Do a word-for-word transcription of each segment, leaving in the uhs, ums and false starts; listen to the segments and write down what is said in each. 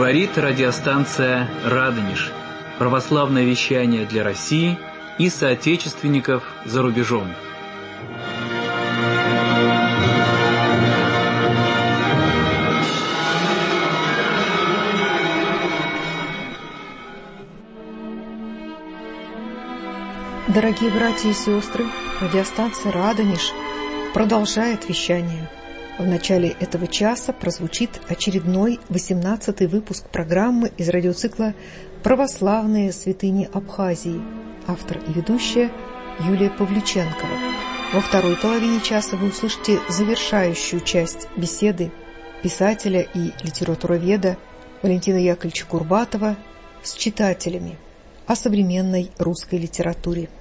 Говорит радиостанция «Радонеж». Православное вещание для России и соотечественников за рубежом. Дорогие братья и сестры, радиостанция «Радонеж» продолжает вещание. В начале этого часа прозвучит очередной восемнадцатый выпуск программы из радиоцикла «Православные святыни Абхазии». Автор и ведущая Юлия Павлюченкова. Во второй половине часа вы услышите завершающую часть беседы писателя и литературоведа Валентина Яковлевича Курбатова с читателями о современной русской литературе.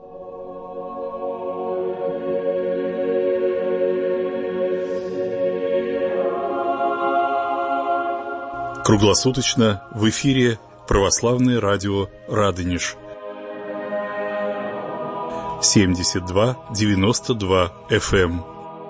Круглосуточно в эфире Православное радио «Радонеж». семьдесят два девяносто два эф эм.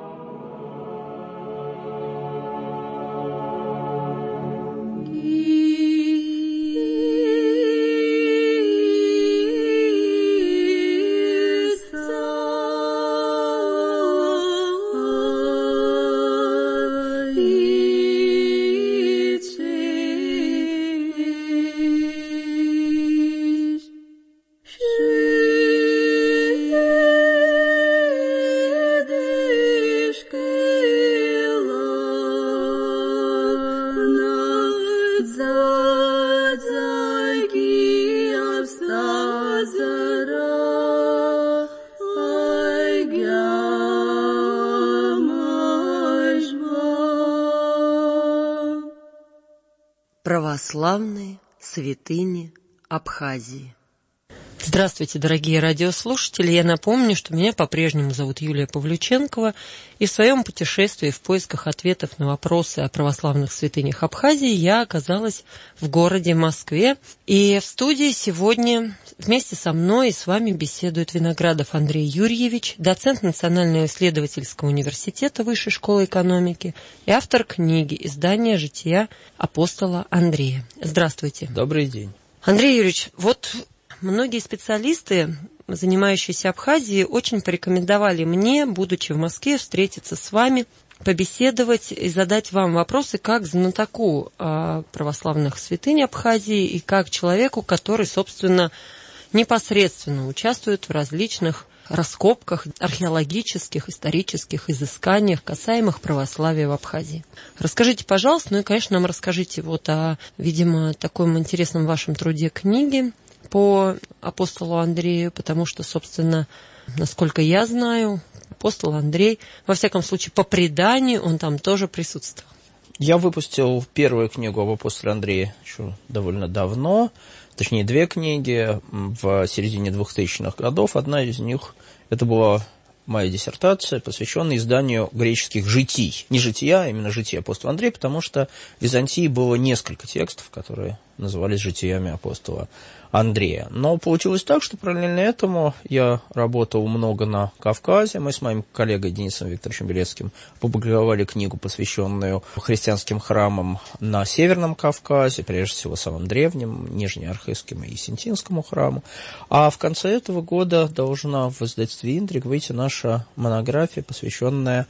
Православные святыни Абхазии. Здравствуйте, дорогие радиослушатели. Я напомню, что меня по-прежнему зовут Юлия Павлюченкова, и в своем путешествии в поисках ответов на вопросы о православных святынях Абхазии я оказалась в городе Москве. И в студии сегодня вместе со мной и с вами беседует Виноградов Андрей Юрьевич, доцент Национального исследовательского университета Высшей школы экономики и автор книги «Издание жития апостола Андрея». Здравствуйте. Добрый день. Андрей Юрьевич, вот многие специалисты, занимающиеся Абхазией, очень порекомендовали мне, будучи в Москве, встретиться с вами, побеседовать и задать вам вопросы как знатоку православных святынь Абхазии и как человеку, который, собственно, непосредственно участвует в различных раскопках, археологических, исторических изысканиях, касаемых православия в Абхазии. Расскажите, пожалуйста, ну и, конечно, нам расскажите вот о, видимо, таком интересном вашем труде книги по апостолу Андрею, потому что, собственно, насколько я знаю, апостол Андрей, во всяком случае, по преданию, он там тоже присутствовал. Я выпустил первую книгу об апостоле Андрее еще довольно давно, точнее, две книги в середине двухтысячных годов. Одна из них, это была моя диссертация, посвященная изданию греческих житий. Не жития, а именно жития апостола Андрея, потому что в Византии было несколько текстов, которые назывались житиями апостола Андрея. Но получилось так, что параллельно этому я работал много на Кавказе. Мы с моим коллегой Денисом Викторовичем Белецким опубликовали книгу, посвященную христианским храмам на Северном Кавказе, прежде всего самым древним, Нижнеархызскому и Синтинскому храму. А в конце этого года должна в издательстве «Индрик» выйти наша монография, посвященная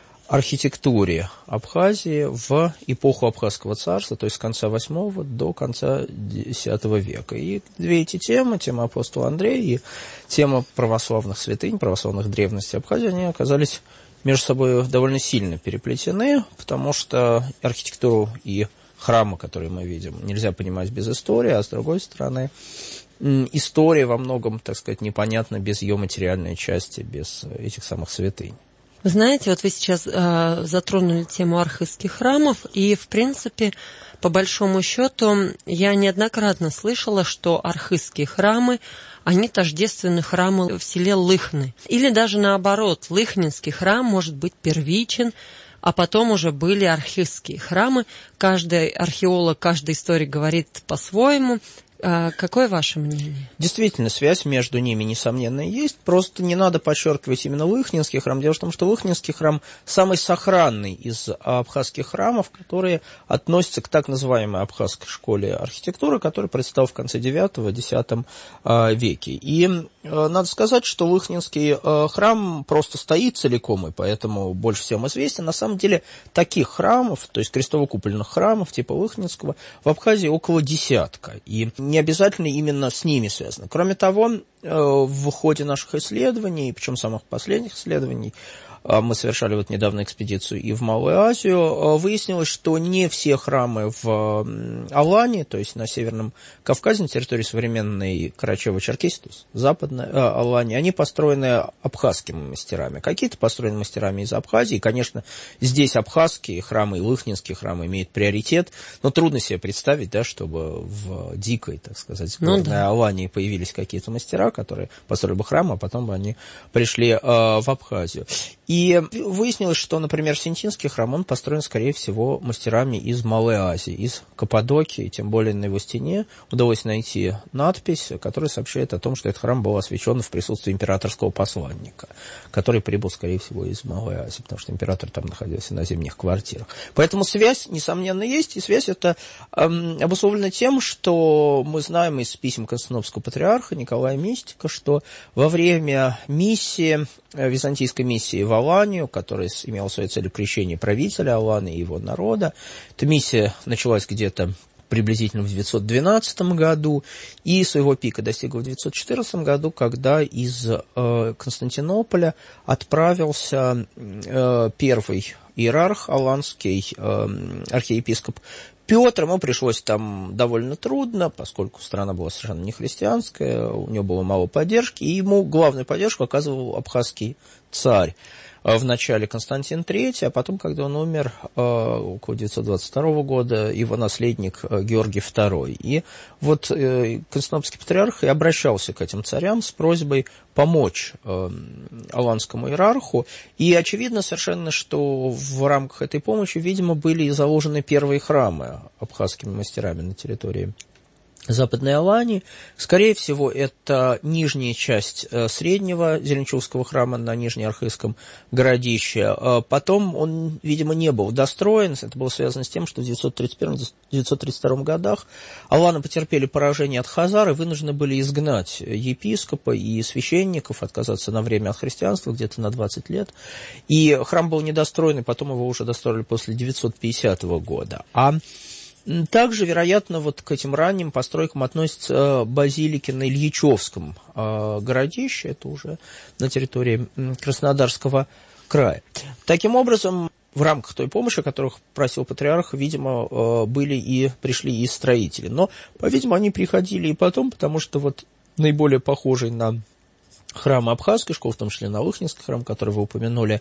архитектуре Абхазии в эпоху Абхазского царства, то есть с конца восьмого до конца десятого века. И две эти темы, тема апостола Андрея и тема православных святынь, православных древностей Абхазии, они оказались между собой довольно сильно переплетены, потому что архитектуру и храмы, которые мы видим, нельзя понимать без истории, а с другой стороны, история во многом, так сказать, непонятна без ее материальной части, без этих самых святынь. Вы знаете, вот вы сейчас э, затронули тему архызских храмов, и, в принципе, по большому счету, я неоднократно слышала, что архызские храмы, они тождественны храму в селе Лыхны. Или даже наоборот, Лыхнинский храм может быть первичен, а потом уже были архызские храмы. Каждый археолог, каждый историк говорит по-своему. А какое ваше мнение? Действительно, связь между ними, несомненно, есть. Просто не надо подчеркивать именно Выхнинский храм. Дело в том, что Выхнинский храм самый сохранный из абхазских храмов, которые относятся к так называемой абхазской школе архитектуры, которая представлена в конце девятом-десятом веке. И надо сказать, что Выхнинский храм просто стоит целиком, и поэтому больше всем известен. На самом деле, таких храмов, то есть крестово-купольных храмов типа Выхнинского, в Абхазии около десятка. И не обязательно именно с ними связано. Кроме того, в ходе наших исследований, причем самых последних исследований, мы совершали вот недавно экспедицию и в Малую Азию, выяснилось, что не все храмы в Алании, то есть на Северном Кавказе, на территории современной Карачаево-Черкесии, то есть западной а, Алании, они построены абхазскими мастерами. Какие-то построены мастерами из Абхазии. Конечно, здесь абхазские храмы и лыхнинские храмы имеют приоритет, но трудно себе представить, да, чтобы в дикой, так сказать, сборной ну, да. Алании появились какие-то мастера, которые построили бы храм, а потом бы они пришли э, в Абхазию. И выяснилось, что, например, Синтинский храм, он построен, скорее всего, мастерами из Малой Азии, из Каппадокии, тем более на его стене удалось найти надпись, которая сообщает о том, что этот храм был освящен в присутствии императорского посланника, который прибыл, скорее всего, из Малой Азии, потому что император там находился на зимних квартирах. Поэтому связь, несомненно, есть, и связь эта эм, обусловлена тем, что мы знаем из писем Константинопольского патриарха Николая Мистика, что во время миссии, византийской миссии в Аланию, которая имела своей целью крещение правителя Аланы и его народа. Эта миссия началась где-то приблизительно в девятьсот двенадцатом году и своего пика достигла в девятьсот четырнадцатом году, когда из э, Константинополя отправился э, первый иерарх аланский, э, архиепископ Петр. Ему пришлось там довольно трудно, поскольку страна была совершенно не христианская, у него было мало поддержки, и ему главную поддержку оказывал абхазский царь. В начале Константин третий, а потом, когда он умер, около девятьсот двадцать второго года, его наследник Георгий второй. И вот Константинопольский патриарх и обращался к этим царям с просьбой помочь аланскому иерарху. И очевидно совершенно, что в рамках этой помощи, видимо, были и заложены первые храмы абхазскими мастерами на территории Западной Алании. Скорее всего, это нижняя часть среднего Зеленчукского храма на Нижнеархызском городище. Потом он, видимо, не был достроен. Это было связано с тем, что в девятьсот тридцать первом — девятьсот тридцать втором годах аланы потерпели поражение от хазар и вынуждены были изгнать епископа и священников, отказаться на время от христианства, где-то на двадцать лет. И храм был недостроен, и потом его уже достроили после девятьсот пятидесятого года. А также, вероятно, вот к этим ранним постройкам относятся базилики на Ильичевском городище, это уже на территории Краснодарского края. Таким образом, в рамках той помощи, о которых просил патриарх, видимо, были и пришли и строители. Но, по-видимому, они приходили и потом, потому что вот наиболее похожий на храм абхазской школы, в том числе на Лыхнинский храм, который вы упомянули,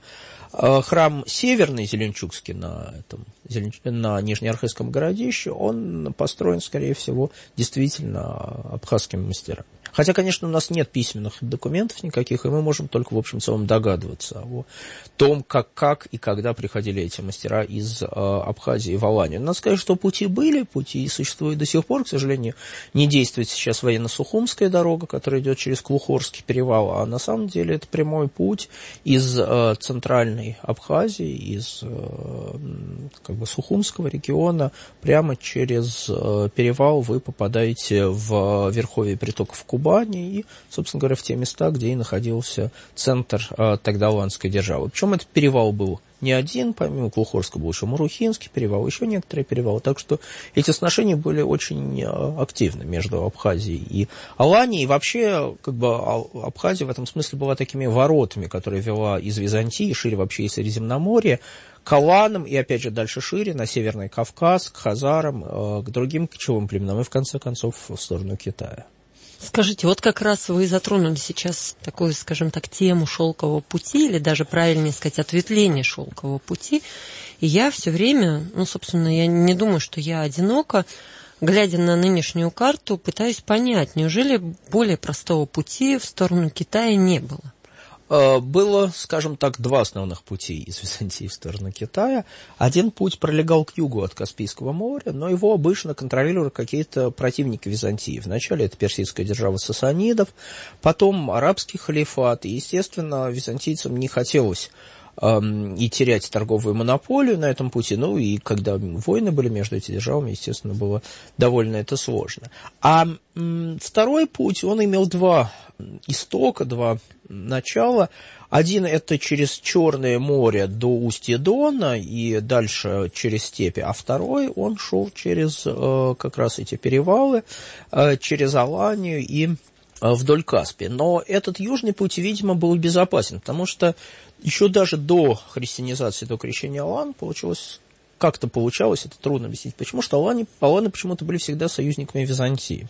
храм северный Зеленчукский на, этом, на Нижнеархызском городище, он построен, скорее всего, действительно абхазскими мастерами. Хотя, конечно, у нас нет письменных документов никаких, и мы можем только, в общем, в целом догадываться о том, как, как и когда приходили эти мастера из э, Абхазии в Аланию. Надо сказать, что пути были, пути существуют до сих пор. К сожалению, не действует сейчас военно-сухумская дорога, которая идет через Клухорский перевал, а на самом деле это прямой путь из э, центральной Абхазии, из э, как бы Сухумского региона, прямо через э, перевал вы попадаете в верховье притоков Кубани и, собственно говоря, в те места, где и находился центр э, тогда аланской державы. Причем этот перевал был не один, помимо Клухорска был еще Мурухинский перевал, еще некоторые перевалы. Так что эти сношения были очень активны между Абхазией и Аланией. И вообще, как бы, Абхазия в этом смысле была такими воротами, которые вела из Византии, шире вообще из Средиземноморья, к аланам и, опять же, дальше шире, на Северный Кавказ, к хазарам, к другим кочевым племенам и, в конце концов, в сторону Китая. Скажите, вот как раз вы затронули сейчас такую, скажем так, тему шелкового пути, или даже правильнее сказать, ответвление шелкового пути. И я все время, ну, собственно, я не думаю, что я одинока, глядя на нынешнюю карту, пытаюсь понять, неужели более простого пути в сторону Китая не было? было, скажем так, два основных пути из Византии в сторону Китая. Один путь пролегал к югу от Каспийского моря, но его обычно контролировали какие-то противники Византии. Вначале это персидская держава сасанидов, потом арабский халифат. И, естественно, византийцам не хотелось и терять торговую монополию на этом пути. Ну, и когда войны были между этими державами, естественно, было довольно это сложно. А м, второй путь, он имел два истока, два начала. Один – это через Черное море до устья Дона и дальше через степи. А второй, он шел через э, как раз эти перевалы, э, через Аланию и э, вдоль Каспия. Но этот южный путь, видимо, был безопасен, потому что еще даже до христианизации, до крещения алан, получилось, как-то получалось, это трудно объяснить, почему, что аланы, аланы почему-то были всегда союзниками Византии.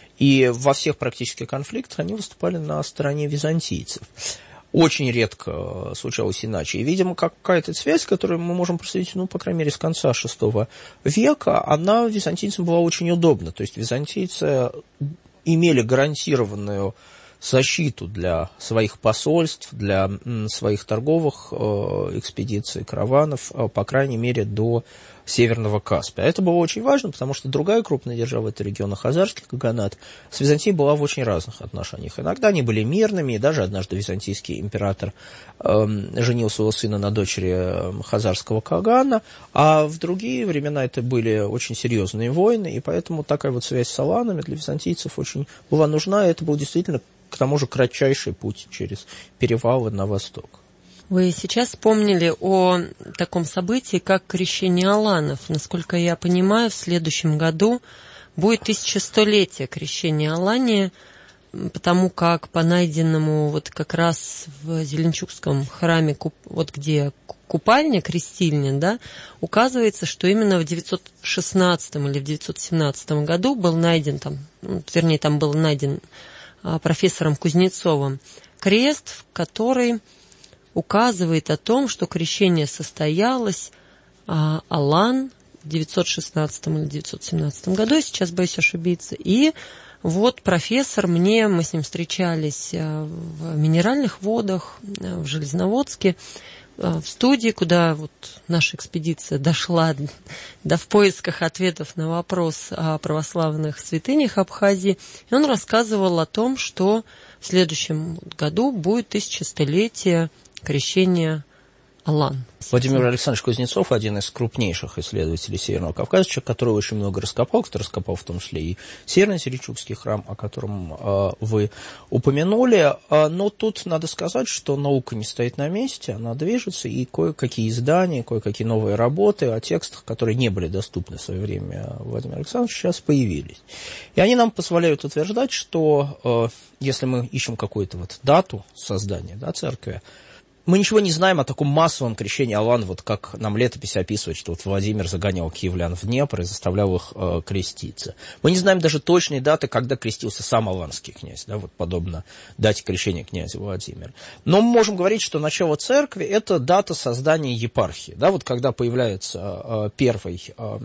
И во всех практически конфликтах они выступали на стороне византийцев. Очень редко случалось иначе. И, видимо, какая-то связь, которую мы можем проследить, ну, по крайней мере, с конца шестого века, она византийцам была очень удобна. То есть византийцы имели гарантированную защиту для своих посольств, для своих торговых экспедиций, караванов, по крайней мере, до Северного Каспия. Это было очень важно, потому что другая крупная держава этого региона, Хазарский каганат, с Византией была в очень разных отношениях. Иногда они были мирными, и даже однажды византийский император э, женил своего сына на дочери Хазарского кагана, а в другие времена это были очень серьезные войны, и поэтому такая вот связь с аланами для византийцев очень была нужна, и это был действительно, к тому же, кратчайший путь через перевалы на восток. Вы сейчас вспомнили о таком событии, как крещение аланов. Насколько я понимаю, в следующем году будет тысячестолетие крещения Алании, потому как по найденному вот как раз в Зеленчукском храме, вот где купальня, крестильня, да, указывается, что именно в девятьсот шестнадцатом или в девятьсот семнадцатом году был найден, там, вернее, там был найден профессором Кузнецовым крест, который указывает о том, что крещение состоялось а, Алан в девятьсот шестнадцатом или девятьсот семнадцатом году, я сейчас боюсь ошибиться. И вот профессор мне, мы с ним встречались в Минеральных водах, в Железноводске, в студии, куда вот наша экспедиция дошла да, в поисках ответов на вопрос о православных святынях Абхазии. И он рассказывал о том, что в следующем году будет тысячестолетие крещения Алан. Владимир Александрович Кузнецов, один из крупнейших исследователей Северного Кавказа, человек, который очень много раскопал, который раскопал в том числе и Северный Серичукский храм, о котором э, вы упомянули. Но тут надо сказать, что наука не стоит на месте, она движется, и кое-какие издания, кое-какие новые работы о текстах, которые не были доступны в свое время Владимиру Александровичу, сейчас появились. И они нам позволяют утверждать, что э, если мы ищем какую-то вот дату создания, да, церкви, мы ничего не знаем о таком массовом крещении алан, вот как нам летопись описывает, что вот Владимир загонял киевлян в Днепр и заставлял их э, креститься. Мы не знаем даже точной даты, когда крестился сам аланский князь, да, вот подобно дате крещения князя Владимира. Но мы можем говорить, что начало церкви – это дата создания епархии, да, вот когда появляется э, первый э,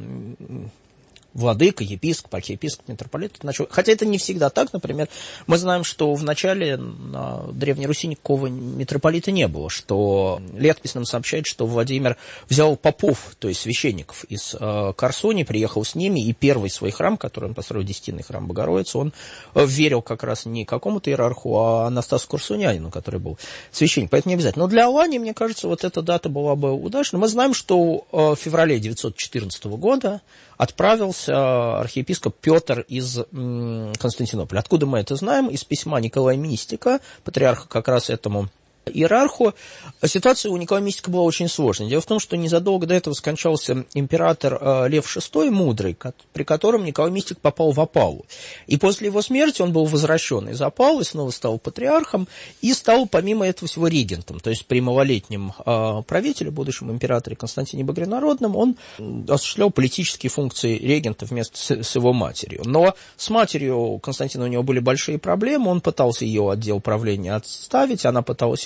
владыка, епископ, архиепископ, митрополит. Хотя это не всегда так. Например, мы знаем, что в начале на Древней Руси никакого митрополита не было, что летопись нам сообщает, что Владимир взял попов, то есть священников из э, Корсуни, приехал с ними, и первый свой храм, который он построил, десятинный храм Богородицы, он верил как раз не какому-то иерарху, а Анастасу Корсунянину, который был священник. Поэтому не обязательно. Но для Алании, мне кажется, вот эта дата была бы удачной. Мы знаем, что в феврале девятьсот четырнадцатого года отправился архиепископ Петр из Константинополя. Откуда мы это знаем? Из письма Николая Мистика, патриарха как раз этому иерарху. Ситуация у Николая Мистика была очень сложной. Дело в том, что незадолго до этого скончался император Лев шестой Мудрый, при котором Николай Мистик попал в опалу. И после его смерти он был возвращен из опалы, снова стал патриархом и стал, помимо этого всего, регентом. То есть при малолетнем правителе, будущем императоре Константине Багрянародном, он осуществлял политические функции регента вместе с его матерью. Но с матерью Константина у него были большие проблемы, он пытался ее отдел правления отставить, она пыталась его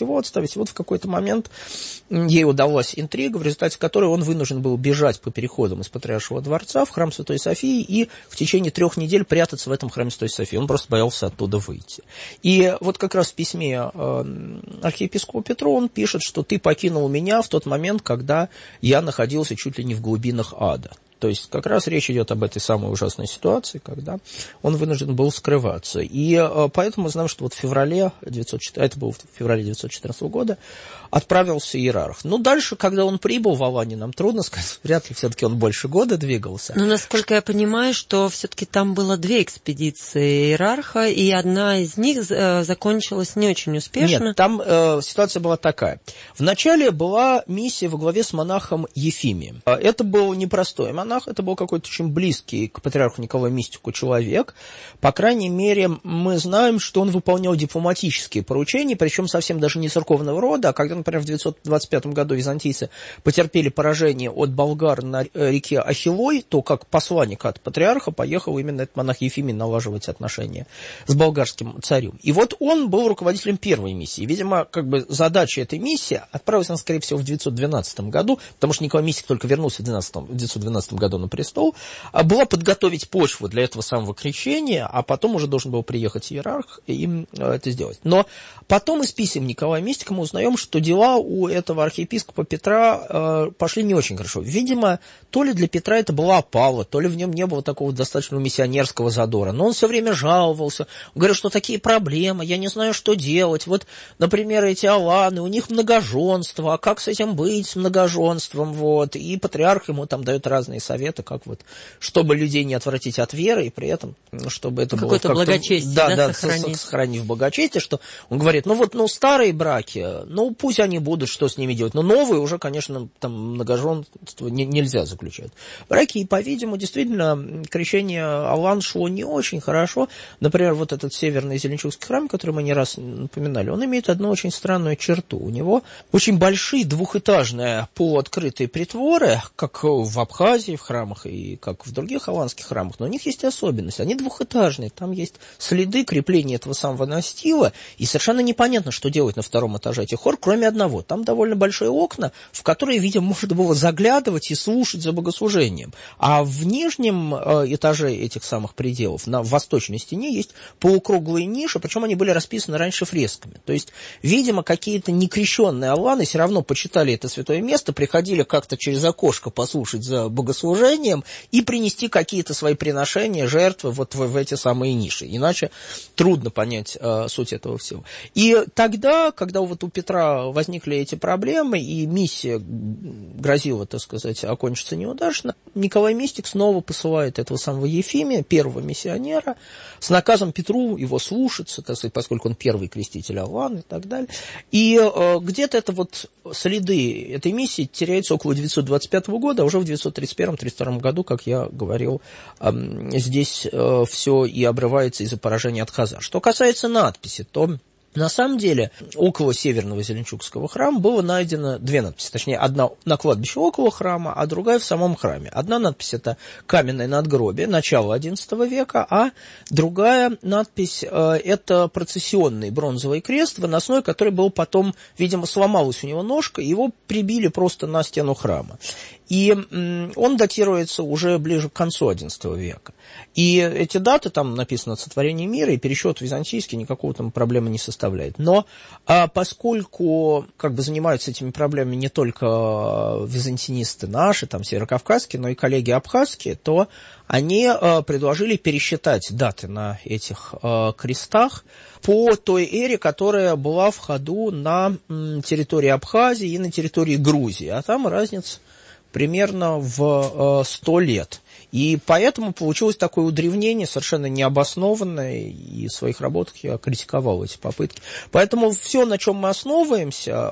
его отставить. И вот в какой-то момент ей удалась интрига, в результате которой он вынужден был бежать по переходам из Патриаршего дворца в храм Святой Софии и в течение трех недель прятаться в этом храме Святой Софии. Он просто боялся оттуда выйти. И вот как раз в письме архиепископу Петру он пишет, что ты покинул меня в тот момент, когда я находился чуть ли не в глубинах ада. То есть как раз речь идет об этой самой ужасной ситуации, когда он вынужден был скрываться. И поэтому мы знаем, что вот в феврале девятьсот четырнадцатого, это было в феврале девятьсот четырнадцатого года, отправился иерарх. Ну, дальше, когда он прибыл в Аланию, нам трудно сказать, вряд ли все-таки он больше года двигался. Но, насколько я понимаю, что все-таки там было две экспедиции иерарха, и одна из них закончилась не очень успешно. Нет, там э, ситуация была такая. Вначале была миссия во главе с монахом Ефимием. Это был непростой монах, это был какой-то очень близкий к патриарху Николаю Мистику человек. По крайней мере, мы знаем, что он выполнял дипломатические поручения, причем совсем даже не церковного рода, а когда, например, в девятьсот двадцать пятом году византийцы потерпели поражение от болгар на реке Ахиллой, то как посланник от патриарха поехал именно этот монах Ефимий налаживать отношения с болгарским царем. И вот он был руководителем первой миссии. Видимо, как бы задача этой миссии, отправилась она, скорее всего, в девятьсот двенадцатом году, потому что Николай Мистик только вернулся в девятьсот двенадцатом году на престол, была подготовить почву для этого самого крещения, а потом уже должен был приехать иерарх и им это сделать. Но потом из писем Николая Мистика мы узнаем, что дела у этого архиепископа Петра э, пошли не очень хорошо. Видимо, то ли для Петра это была опала, то ли в нем не было такого достаточно миссионерского задора. Но он все время жаловался, он говорил, что такие проблемы, я не знаю, что делать. Вот, например, эти аланы, у них многоженство, а как с этим быть, с многоженством? Вот. И патриарх ему там дает разные советы, как вот, чтобы людей не отвратить от веры, и при этом, чтобы это было какое-то благочестие, да, да, да, сохранить. сохранив благочестие, что он говорит, ну вот, ну старые браки, ну пусть они будут, что с ними делать, но новые уже, конечно, там многоженство не, нельзя заключать. Браки, и, по-видимому, действительно, крещение алан шло не очень хорошо. Например, вот этот северный Зеленчукский храм, который мы не раз напоминали, он имеет одну очень странную черту. У него очень большие двухэтажные полуоткрытые притворы, как в Абхазии в храмах и как в других аланских храмах, но у них есть особенность. Они двухэтажные, там есть следы крепления этого самого настила, и совершенно непонятно, что делать на втором этаже этих хор, кроме одного. Там довольно большие окна, в которые, видимо, можно было заглядывать и слушать за богослужением. А в нижнем этаже этих самых пределов, на восточной стене, есть полукруглые ниши, причем они были расписаны раньше фресками. То есть, видимо, какие-то некрещенные аланы все равно почитали это святое место, приходили как-то через окошко послушать за богослужением и принести какие-то свои приношения, жертвы вот в, в эти самые ниши. Иначе трудно понять э, суть этого всего. И тогда, когда вот у Петра возникли эти проблемы, и миссия грозила, так сказать, окончиться неудачно, Николай Мистик снова посылает этого самого Ефимия, первого миссионера, с наказом Петру его слушаться, так сказать, поскольку он первый креститель алан и так далее. И э, где-то это вот следы этой миссии теряются около девятьсот двадцать пятого года, а уже в девятьсот тридцать первом — тридцать втором году, как я говорил, э, здесь э, все и обрывается из-за поражения от хазар. Что касается надписи, то на самом деле около северного Зеленчукского храма было найдено две надписи, точнее, одна на кладбище около храма, а другая в самом храме. Одна надпись — это каменное надгробие, начало одиннадцатого века, а другая надпись — это процессионный бронзовый крест, выносной, который был потом, видимо, сломалась у него ножка, и его прибили просто на стену храма. И он датируется уже ближе к концу одиннадцатого века. И эти даты, там написано «Сотворение мира», и пересчет византийский никакого там проблемы не составляет. Но а, поскольку как бы занимаются этими проблемами не только византинисты наши, там, северокавказские, но и коллеги абхазские, то они а, предложили пересчитать даты на этих а, крестах по той эре, которая была в ходу на м, территории Абхазии и на территории Грузии. А там разница примерно в сто лет. И поэтому получилось такое удревнение, совершенно необоснованное, и в своих работах я критиковал эти попытки. Поэтому все, на чем мы основываемся,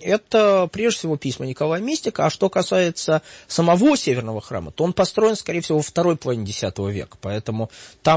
это прежде всего письма Николая Мистика, а что касается самого Северного храма, то он построен, скорее всего, во второй половине десятого века, поэтому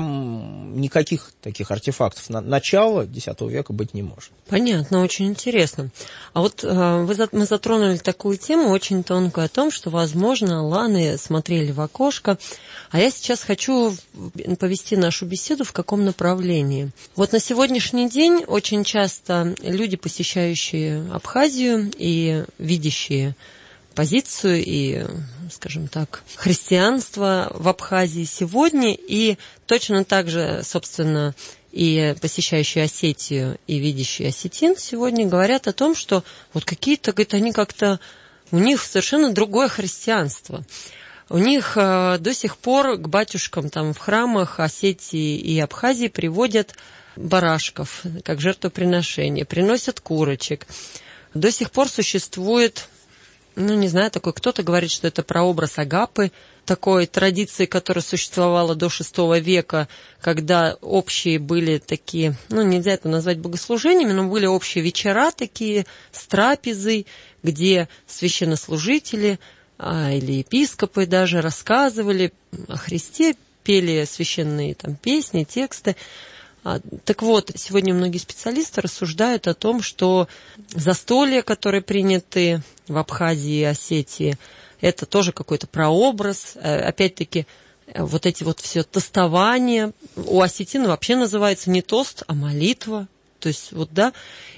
там никаких таких артефактов на начала десятого века быть не может. Понятно, очень интересно. А вот вы, мы затронули такую тему очень тонкую о том, что, возможно, аланы смотрели в окошко А я сейчас хочу повести нашу беседу в каком направлении. Вот на сегодняшний день очень часто люди, посещающие Абхазию и видящие позицию и, скажем так, христианство в Абхазии сегодня, и точно так же, собственно, и посещающие Осетию и видящие осетин сегодня говорят о том, что вот какие-то, говорит, они как-то, у них совершенно другое христианство. У них э, до сих пор к батюшкам там в храмах Осетии и Абхазии приводят барашков, как жертвоприношение, приносят курочек. До сих пор существует, ну, не знаю, такой, кто-то говорит, что это прообраз Агапы, такой традиции, которая существовала до шестого века, когда общие были такие, ну, нельзя это назвать богослужениями, но были общие вечера такие с трапезой, где священнослужители а, или епископы даже рассказывали о Христе, пели священные там песни, тексты. Так вот, сегодня многие специалисты рассуждают о том, что застолья, которые приняты в Абхазии и Осетии, это тоже какой-то прообраз. Опять-таки, вот эти вот все тостования. У осетин вообще называется не тост, а молитва. То есть, вот, да.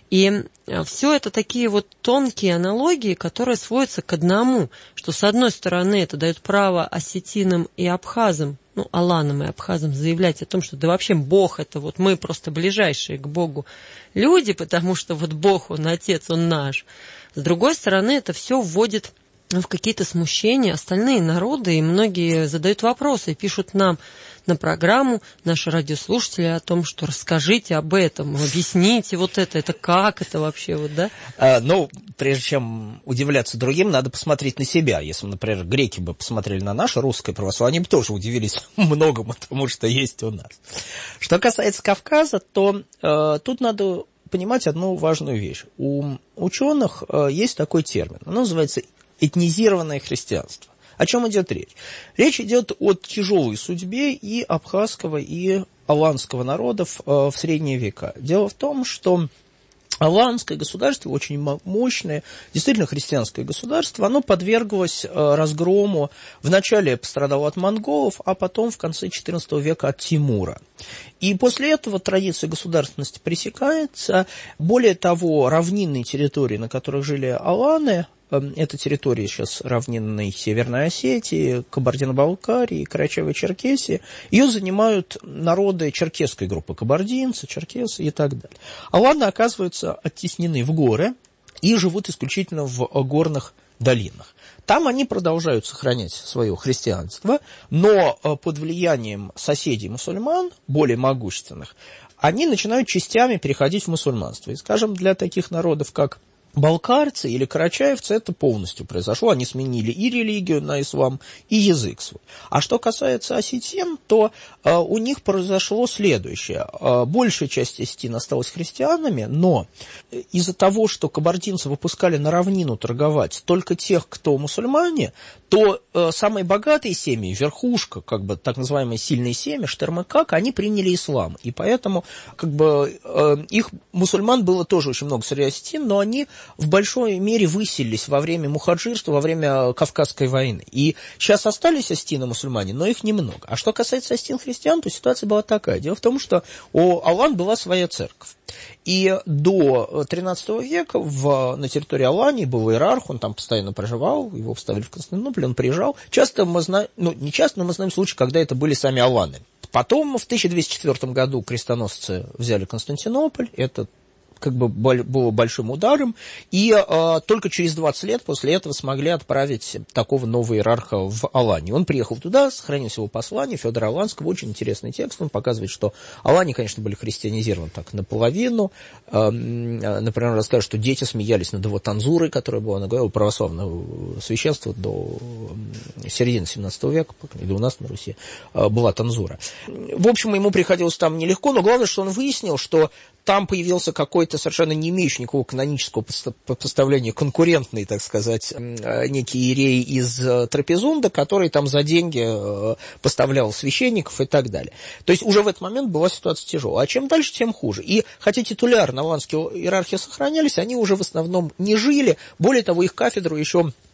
И все это такие вот тонкие аналогии, которые сводятся к одному, что, с одной стороны, это дает право осетинам и абхазам, ну, аланам и абхазам заявлять о том, что да вообще Бог это вот мы просто ближайшие к Богу люди, потому что вот Бог, Он Отец, Он наш. С другой стороны, это все вводит в какие-то смущения остальные народы, и многие задают вопросы и пишут нам на программу, наши радиослушатели, о том, что расскажите об этом, объясните вот это, это как это вообще, вот, да? А, ну, прежде чем удивляться другим, надо посмотреть на себя. Если, например, греки бы посмотрели на наше русское православие, они бы тоже удивились многому тому, что есть у нас. Что касается Кавказа, то э, тут надо понимать одну важную вещь. У ученых э, есть такой термин, он называется этнизированное христианство. О чем идет речь? Речь идет о тяжелой судьбе и абхазского, и аланского народов в средние века. Дело в том, что аланское государство, очень мощное, действительно христианское государство, оно подверглось разгрому. Вначале пострадало от монголов, а потом в конце четырнадцатого века от Тимура. И после этого традиция государственности пресекается. Более того, равнинные территории, на которых жили аланы, это территории сейчас равнинной Северной Осетии, Кабардино-Балкарии, Карачаево-Черкесии. Ее занимают народы черкесской группы, кабардинцы, черкесы и так далее. Аланы оказываются оттеснены в горы и живут исключительно в горных долинах. Там они продолжают сохранять свое христианство, но под влиянием соседей-мусульман, более могущественных, они начинают частями переходить в мусульманство. И, скажем, для таких народов, как балкарцы или карачаевцы, это полностью произошло. Они сменили и религию на ислам, и язык свой. А что касается осетин, то э, у них произошло следующее. Э, большая часть осетин осталась христианами, но из-за того, что кабардинцы выпускали на равнину торговать только тех, кто мусульмане, то э, самые богатые семьи, верхушка, как бы так называемые сильные семьи, Штырмыкак, они приняли ислам. И поэтому как бы, э, их мусульман было тоже очень много среди осетин, но они в большой мере выселились во время мухаджирства, во время Кавказской войны. И сейчас остались осетины-мусульмане, но их немного. А что касается осетин-христиан, то ситуация была такая. Дело в том, что у алан была своя церковь. И до тринадцатого века в, на территории Алании был иерарх, он там постоянно проживал, его вставили в Константинополь, он приезжал. Часто мы знаем, ну не часто, но мы знаем случаи, когда это были сами аланы. Потом в тысяча двести четвёртом году крестоносцы взяли Константинополь, это как бы было большим ударом, и э, только через двадцать лет после этого смогли отправить такого нового иерарха в Аланию. Он приехал туда, сохранился его послание Федора Аланского, очень интересный текст, он показывает, что алани, конечно, были христианизированы так наполовину. Э, например, он рассказывает, что дети смеялись над его танзурой, которая была на голове православного священства до середины семнадцатого века, или у нас на Руси э, была танзура. В общем, ему приходилось там нелегко, но главное, что он выяснил, что там появился какой-то совершенно не имеющий никакого канонического поставления, конкурентный, так сказать, некий иерей из Трапезунда, который там за деньги поставлял священников и так далее. То есть уже в этот момент была ситуация тяжелая. А чем дальше, тем хуже. И хотя титулярно аланские иерархии сохранялись, они уже в основном не жили. Более того, их кафедру еще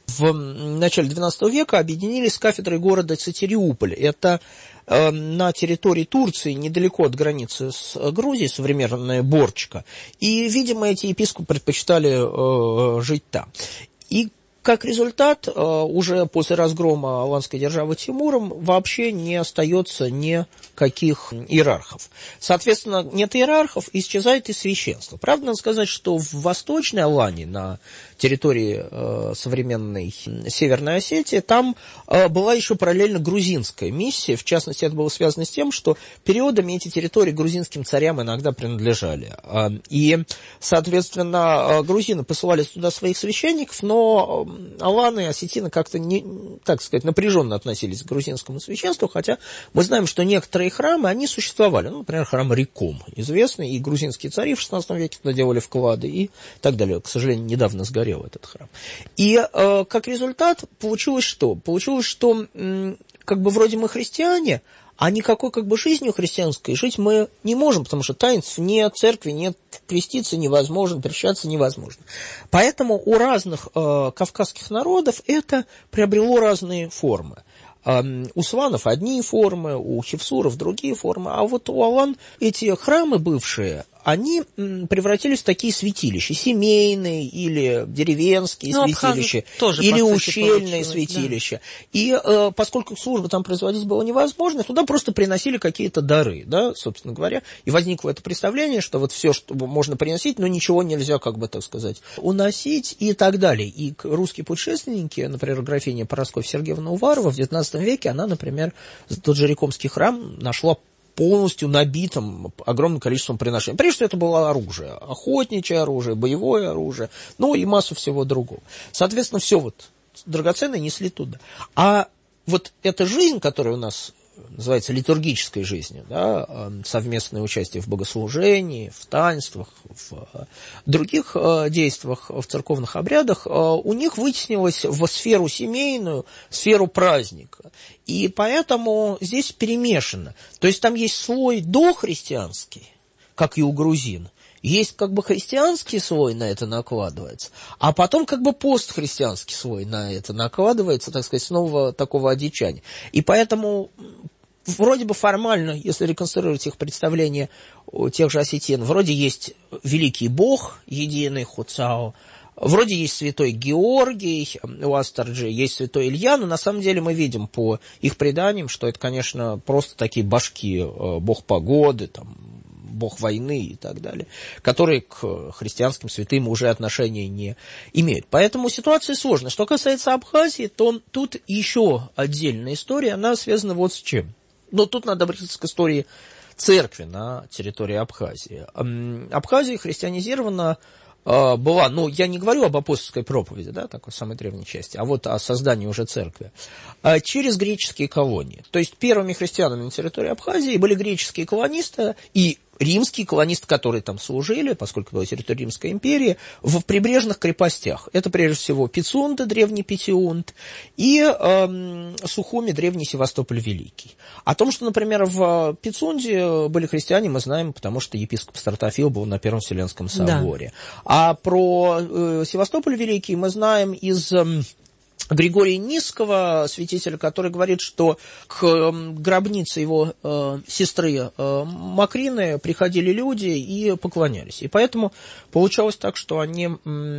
в начале двенадцатого века объединились с кафедрой города Цатериуполь. Это э, на территории Турции, недалеко от границы с Грузией, современная Борчка. И, видимо, эти епископы предпочитали э, жить там. И как результат, уже после разгрома аланской державы Тимуром вообще не остается никаких иерархов. Соответственно, нет иерархов, исчезает и священство. Правда, надо сказать, что в Восточной Алании, на территории э, современной Северной Осетии, там э, была еще параллельно грузинская миссия. В частности, это было связано с тем, что периодами эти территории грузинским царям иногда принадлежали. Э, и, соответственно, грузины посылали туда своих священников, но аланы и осетины как-то, не, так сказать, напряженно относились к грузинскому священству, хотя мы знаем, что некоторые храмы, они существовали. Ну, например, храм Реком известный, и грузинские цари в шестнадцатом веке туда делали вклады и так далее. К сожалению, недавно сгорел этот храм. И э, как результат получилось что? Получилось, что м, как бы вроде мы христиане, а никакой как бы жизнью христианской жить мы не можем, потому что таинств нет, церкви нет, креститься невозможно, причащаться невозможно. Поэтому у разных э, кавказских народов это приобрело разные формы. Э, у сванов одни формы, у хевсуров другие формы, а вот у алан эти храмы бывшие, они превратились в такие святилища, семейные или деревенские ну, святилища, тоже, или ущельные святилища. Да. И э, поскольку службы там производить было невозможно, туда просто приносили какие-то дары, да, собственно говоря. И возникло это представление, что вот все, что можно приносить, но ничего нельзя, как бы так сказать, уносить и так далее. И русские путешественники, например, графиня Парасковья Сергеевна Уварова в девятнадцатом веке, она, например, тот же Рекомский храм нашла полностью набитым огромным количеством приношений. Прежде всего, это было оружие. Охотничье оружие, боевое оружие, ну и массу всего другого. Соответственно, все вот драгоценное несли туда. А вот эта жизнь, которая у нас называется литургической жизнью, да, совместное участие в богослужении, в таинствах, в других действиях, в церковных обрядах, у них вытеснилось в сферу семейную, сферу праздника. И поэтому здесь перемешано. То есть там есть слой дохристианский, как и у грузин, есть как бы христианский слой на это накладывается, а потом как бы постхристианский слой на это накладывается, так сказать, снова такого одичания. И поэтому вроде бы формально, если реконструировать их представление у тех же осетин, вроде есть великий бог, единый Хуцао, вроде есть святой Георгий, у Астарджи есть святой Илья, но на самом деле мы видим по их преданиям, что это, конечно, просто такие башки, бог погоды, там, бог войны и так далее, которые к христианским святым уже отношения не имеют. Поэтому ситуация сложная. Что касается Абхазии, то тут еще отдельная история, она связана вот с чем. Но тут надо обратиться к истории церкви на территории Абхазии. Абхазия христианизирована была, ну, я не говорю об апостольской проповеди, да, такой самой древней части, а вот о создании уже церкви, через греческие колонии. То есть первыми христианами на территории Абхазии были греческие колонисты и римские колонисты, которые там служили, поскольку была территория Римской империи, в прибрежных крепостях. Это прежде всего Пицунда, древний Петиунд, и э, Сухуми, древний Севастополь Великий. О том, что, например, в Пицунде были христиане, мы знаем, потому что епископ Стратофил был на Первом Вселенском соборе. Да. А про э, Севастополь Великий мы знаем из Э, Григория Низского, святителя, который говорит, что к гробнице его э, сестры э, Макрины приходили люди и поклонялись. И поэтому получалось так, что они,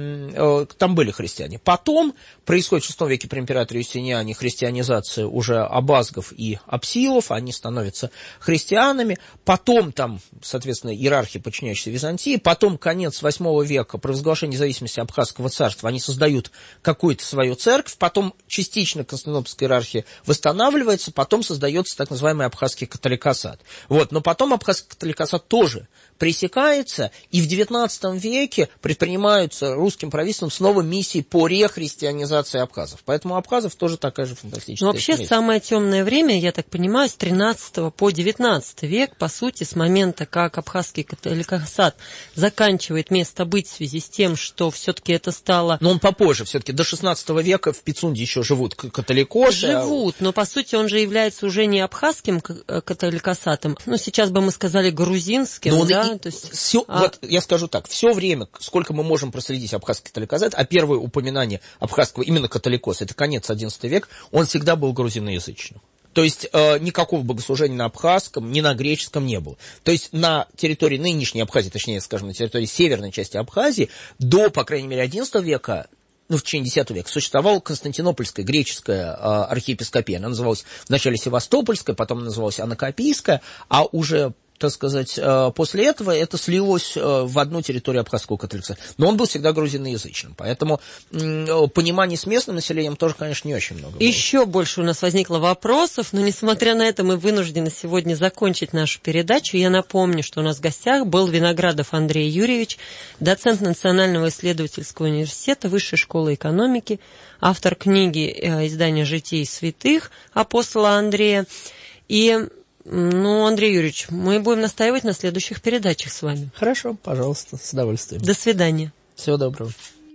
э, там были христиане. Потом происходит в шестом веке при императоре Юстиниане христианизация уже абазгов и апсилов, они становятся христианами. Потом там, соответственно, иерархи, подчиняющиеся Византии. Потом конец восьмого века, провозглашение независимости Абхазского царства, они создают какую-то свою церковь. Потом частично Константинопольская иерархия восстанавливается, потом создается так называемый абхазский католикосат. Вот, но потом абхазский католикосат тоже пресекается, и в девятнадцатом веке предпринимаются русским правительством снова миссии по рехристианизации абхазов. Поэтому абхазов тоже такая же фантастическая Но вообще смесь. Самое темное время, я так понимаю, с тринадцатого по девятнадцатый век, по сути, с момента, как абхазский католикосат заканчивает место быть в связи с тем, что все-таки это стало... Но он попозже, все-таки до шестнадцатого века в Пицунде еще живут католикосы. Живут, но по сути он же является уже не абхазским католикосатом, ну сейчас бы мы сказали грузинским, но да? И, То есть, все, а... вот я скажу так, все время, сколько мы можем проследить абхазский католикосат, а первое упоминание абхазского именно католикоса, это конец одиннадцатого века, он всегда был грузиноязычным. То есть э, никакого богослужения на абхазском, ни на греческом не было. То есть на территории нынешней Абхазии, точнее, скажем, на территории северной части Абхазии, до, по крайней мере, одиннадцатого века, ну, в течение десятого века, существовала Константинопольская греческая э, архиепископия. Она называлась вначале Севастопольская, потом называлась Анакапийская, а уже, так сказать, э, после этого это слилось э, в одну территорию абхазского католицизма. Но он был всегда грузиноязычным, поэтому э, понимания с местным населением тоже, конечно, не очень много было. Еще больше у нас возникло вопросов, но, несмотря на это, мы вынуждены сегодня закончить нашу передачу. Я напомню, что у нас в гостях был Виноградов Андрей Юрьевич, доцент Национального исследовательского университета, Высшей школы экономики, автор книги э, издания «Житий святых» апостола Андрея. И... Ну, Андрей Юрьевич, мы будем настаивать на следующих передачах с вами. Хорошо, пожалуйста, с удовольствием. До свидания. Всего доброго.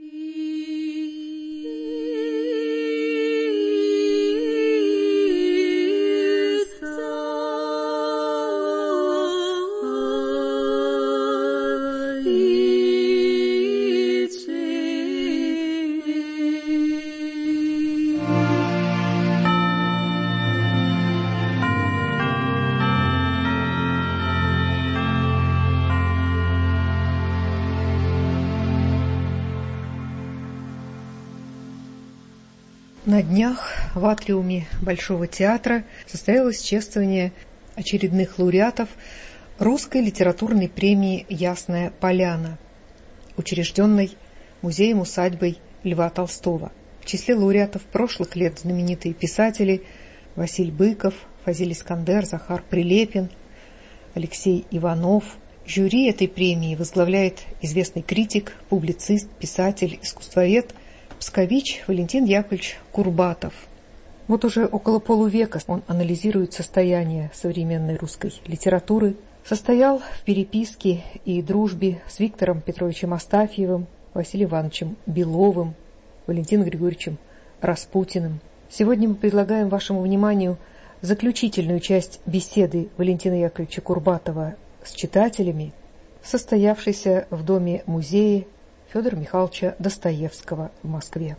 На днях в атриуме Большого театра состоялось чествование очередных лауреатов русской литературной премии «Ясная поляна», учрежденной музеем-усадьбой Льва Толстого. В числе лауреатов прошлых лет знаменитые писатели Василий Быков, Фазиль Искандер, Захар Прилепин, Алексей Иванов. Жюри этой премии возглавляет известный критик, публицист, писатель, искусствовед пскович Валентин Яковлевич Курбатов. Вот уже около полувека он анализирует состояние современной русской литературы, состоял в переписке и дружбе с Виктором Петровичем Астафьевым, Василием Ивановичем Беловым, Валентином Григорьевичем Распутиным. Сегодня мы предлагаем вашему вниманию заключительную часть беседы Валентина Яковлевича Курбатова с читателями, состоявшейся в Доме-музее Федора Михайловича Достоевского в Москве.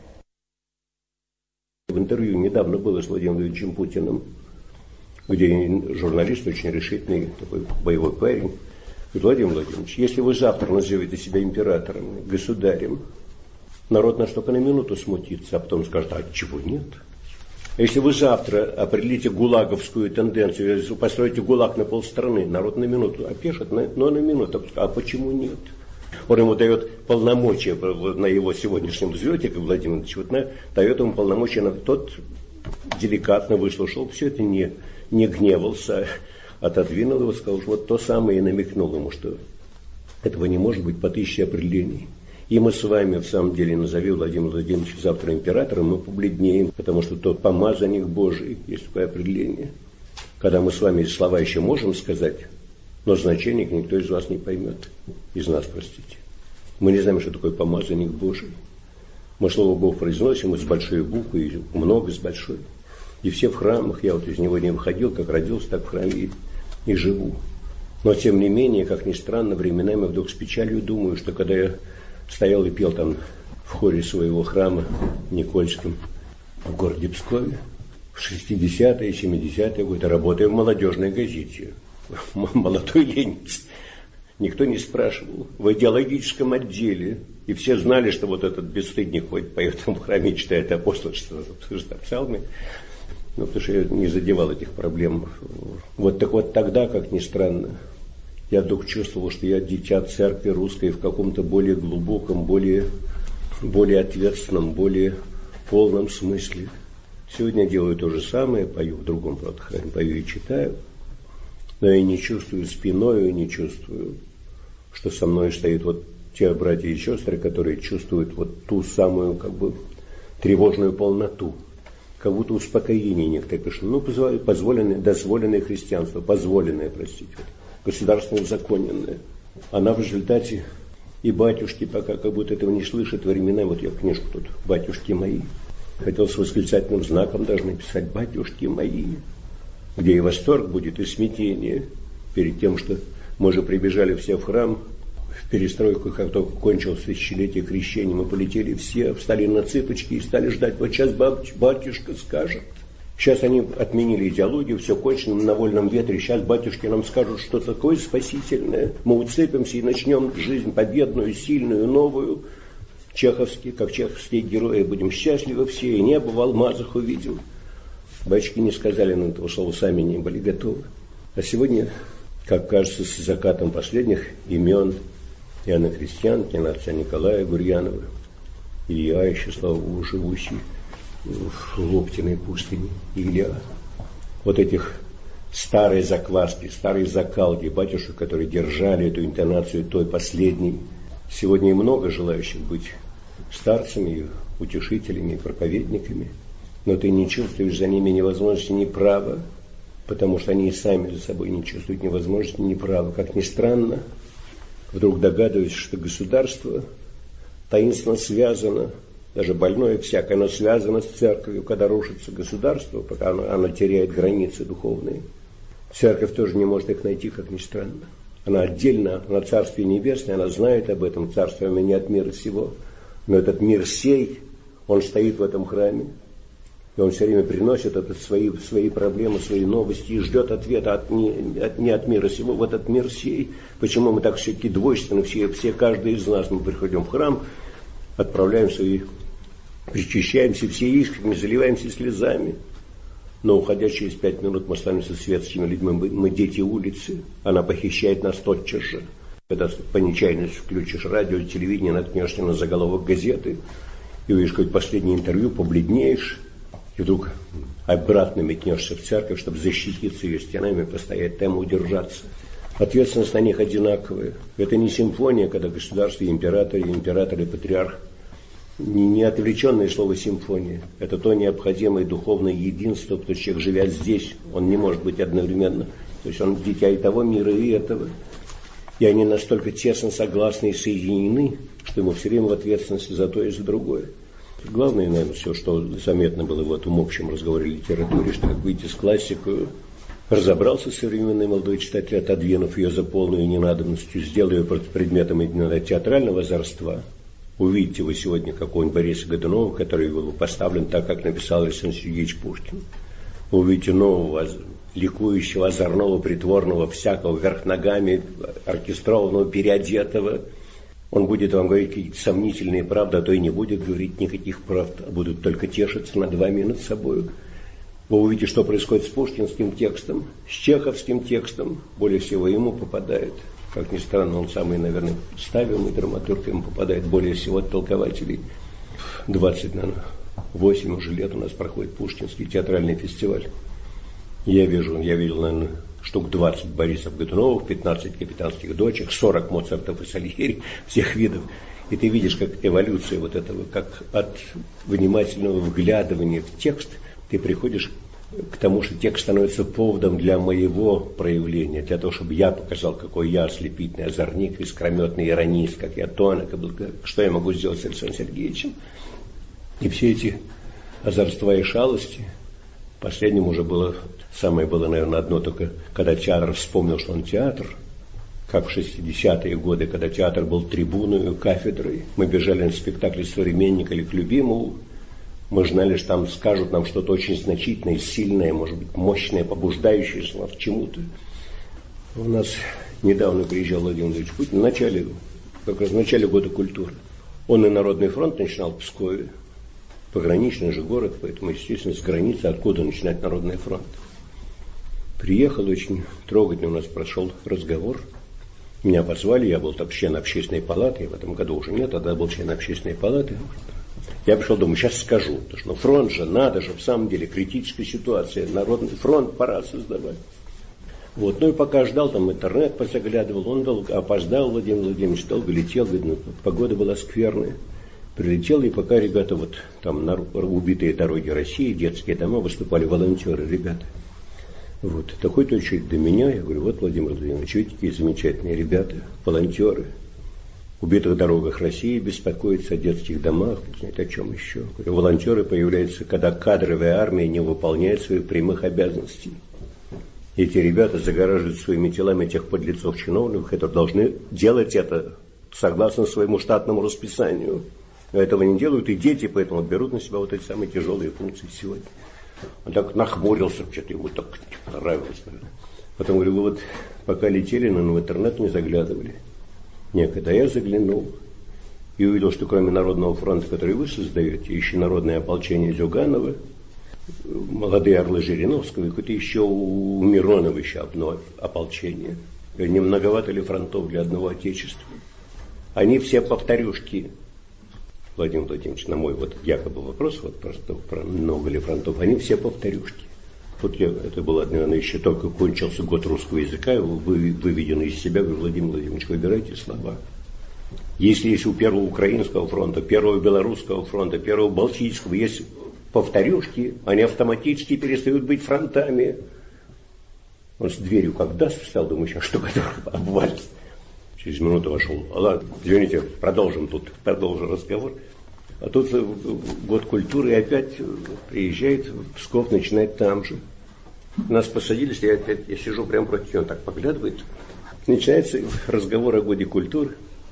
В интервью недавно было с Владимиром Владимировичем Путиным, где журналист, очень решительный, такой боевой парень, говорит: Владимир Владимирович, если вы завтра назовете себя императором, государем, народ наш только на минуту смутится, а потом скажет: а чего нет? Если вы завтра определите гулаговскую тенденцию, если вы построите гулаг на полстраны, народ на минуту опешит, но на минуту, а почему нет? Он ему дает полномочия на его сегодняшнем взлете, как Владимир Ильич, вот, на, дает ему полномочия, на, тот деликатно выслушал, все это не, не гневался, отодвинул его, сказал, что вот то самое и намекнул ему, что этого не может быть по тысяче определений. И мы с вами, в самом деле, назовем Владимира Владимировича завтра императором, мы побледнеем, потому что тот помазанник Божий, есть такое определение. Когда мы с вами эти слова еще можем сказать, но значение никто из вас не поймет. Из нас, простите. Мы не знаем, что такое помазанник Божий. Мы слово Бог произносим с большой буквы, и много с большой. И все в храмах, я вот из него не выходил, как родился, так в храме и, и живу. Но тем не менее, как ни странно, временами вдруг с печалью думаю, что когда я стоял и пел там в хоре своего храма Никольском в городе Пскове, в шестидесятые, семидесятые годы, работая в молодежной газете, молодой ленец. Никто не спрашивал. В идеологическом отделе. И все знали, что вот этот бесстыдник ходит, поет там в храме, читает апостольство, псалмы. Ну, потому что я не задевал этих проблем. Вот так вот тогда, как ни странно, я вдруг чувствовал, что я дитя церкви русской в каком-то более глубоком, более, более ответственном, более полном смысле. Сегодня я делаю то же самое, пою в другом, правда, храме, пою и читаю. Но я не чувствую спиною, не чувствую, что со мной стоят вот те братья и сестры, которые чувствуют вот ту самую, как бы, тревожную полноту, как будто успокоение некоторые пришло. Ну, позволенное, дозволенное христианство, позволенное, простите, вот, государственно узаконенное. Она в результате и батюшки пока как будто этого не слышат времена. Вот я книжку тут «Батюшки мои». Хотел с восклицательным знаком даже написать «Батюшки мои», где и восторг будет, и смятение перед тем, что мы же прибежали все в храм, в перестройку, как только кончилось тысячелетие крещения, мы полетели все, встали на цыпочки и стали ждать, вот сейчас батюшка скажет. Сейчас они отменили идеологию, все кончено на вольном ветре, сейчас батюшки нам скажут, что такое спасительное. Мы уцепимся и начнем жизнь победную, сильную, новую. Чеховские, как чеховские герои, будем счастливы все, и небо в алмазах увидим. Батюшки не сказали на этого слова, сами не были готовы. А сегодня, как кажется, с закатом последних имен Иоанна Крестьянки, отца Николая Гурьянова, Илья, еще, слава Богу, живущий в Локтиной пустыне, Илья, вот этих старой закваски, старой закалки батюшек, которые держали эту интонацию той последней. Сегодня и много желающих быть старцами, утешителями, проповедниками, но ты не чувствуешь за ними ни возможности, ни права, потому что они и сами за собой не чувствуют ни возможности, ни права. Как ни странно, вдруг догадываешься, что государство таинственно связано, даже больное всякое, оно связано с церковью. Когда рушится государство, пока оно, оно теряет границы духовные, церковь тоже не может их найти, как ни странно. Она отдельно, она Царствие Небесное, она знает об этом, Царство не от мира сего. Но этот мир сей, он стоит в этом храме, и он все время приносит это, свои, свои проблемы, свои новости, и ждет ответа от, не, от, не от мира сего, в этот мир сей. Почему мы так все-таки двойственны, все, все, каждый из нас, мы приходим в храм, отправляем свои, причащаемся все искрами, заливаемся слезами. Но уходя через пять минут мы становимся светскими людьми, мы, мы дети улицы, она похищает нас тотчас же. Когда по нечаянности включишь радио, телевидение, наткнешься на заголовок газеты, и увидишь какое-то последнее интервью, побледнеешь, и вдруг обратно метнешься в церковь, чтобы защититься ее стенами, постоять там, удержаться. Ответственность на них одинаковая. Это не симфония, когда государство, император, император и патриарх. Не, не отвлеченное слово симфония. Это то необходимое духовное единство, потому что человек, живя здесь, он не может быть одновременно. То есть он дитя и того мира, и этого. И они настолько тесно согласны и соединены, что ему все время в ответственности за то и за другое. Главное, наверное, все, что заметно было в этом общем разговоре литературе, что как выйти с классикой, разобрался современный молодой читатель, отодвинув ее за полную ненадобностью, сделал ее предметом именно театрального озорства. Увидите вы сегодня какого-нибудь Бориса Годунова, который был поставлен так, как написал Александр Сергеевич Пушкин. Вы увидите нового, ликующего, озорного, притворного, всякого, вверх ногами, оркестрованного, переодетого. Он будет вам говорить какие-то сомнительные правды, а то и не будет говорить никаких правд, а будут только тешиться над вами и над собой. Вы увидите, что происходит с пушкинским текстом, с чеховским текстом, более всего ему попадает. Как ни странно, он самый, наверное, ставимый драматург, ему попадает более всего от толкователей. двадцать, наверное, восемь уже лет у нас проходит Пушкинский театральный фестиваль. Я вижу, я видел, наверное, штук двадцать Борисов Годуновых, пятнадцать Капитанских дочек, сорок Моцартов и Сальери, всех видов. И ты видишь, как эволюция вот этого, как от внимательного вглядывания в текст ты приходишь к тому, что текст становится поводом для моего проявления, для того, чтобы я показал, какой я ослепительный озорник, искрометный иронист, как я тонок, что я могу сделать с Александром Сергеевичем. И все эти озорства и шалости, последним уже было, самое было, наверное, одно только, когда театр вспомнил, что он театр, как в шестидесятые годы, когда театр был трибуной, кафедрой, мы бежали на спектакль «Современника» или к любимому. Мы знали, что там скажут нам что-то очень значительное, сильное, может быть, мощное, побуждающее нас к чему-то. У нас недавно приезжал Владимир Владимирович Путин, в начале, как раз в начале года культуры. Он и Народный фронт начинал в Пскове, пограничный же город, поэтому, естественно, с границы, откуда начинать Народный фронт. Приехал, очень трогательно у нас прошел разговор. Меня позвали, я был там член общественной палаты, в этом году уже нет, тогда был член общественной палаты. Я пришел, думаю, сейчас скажу, потому что ну, фронт же, надо же, в самом деле, критическая ситуация, Народный фронт пора создавать. Вот, ну и пока ждал, там интернет позаглядывал, он долго опоздал, Владимир Владимирович долго летел, говорит, ну, погода была скверная. Прилетел, и пока ребята, вот там на убитые дороги России, детские дома, выступали волонтеры, ребята. Вот, такой-то очередь до меня, я говорю, вот, Владимир Владимирович, видите, какие замечательные ребята, волонтеры. убитых дорогах России, беспокоится о детских домах, не знаю, о чем еще. Волонтеры появляются, когда кадровая армия не выполняет своих прямых обязанностей. Эти ребята загораживают своими телами тех подлецов-чиновников, которые должны делать это согласно своему штатному расписанию. Но этого не делают, и дети поэтому берут на себя вот эти самые тяжелые функции сегодня. Он так нахмурился, что-то ему так понравилось. Потом говорю, вы вот пока летели, но в интернет не заглядывали. Нет, когда я заглянул и увидел, что кроме Народного фронта, который вы создаете, еще Народное ополчение Зюганова, молодые орлы Жириновского, и какое-то еще у Миронова еще одно ополчение. Не многовато ли фронтов для одного отечества? Они все повторюшки. Владимир Владимирович, на мой вот якобы вопрос, вот просто про много ли фронтов, они все повторюшки. Вот я, это было, наверное, еще только кончился год русского языка, вы, выведенный из себя, вы, Владимир Владимирович, выбирайте слова. Если есть у Первого Украинского фронта, Первого Белорусского фронта, Первого Балтийского, есть повторюшки, они автоматически перестают быть фронтами. Он с дверью как даст, встал, думаю, сейчас что это обвалится. Через минуту вошел. Ладно, извините, продолжим тут, продолжим разговор. А тут год культуры, и опять приезжает в Псков, начинает там же. Нас посадили, я опять, я сижу прямо против него, так поглядывает. Начинается разговор о годе культуры.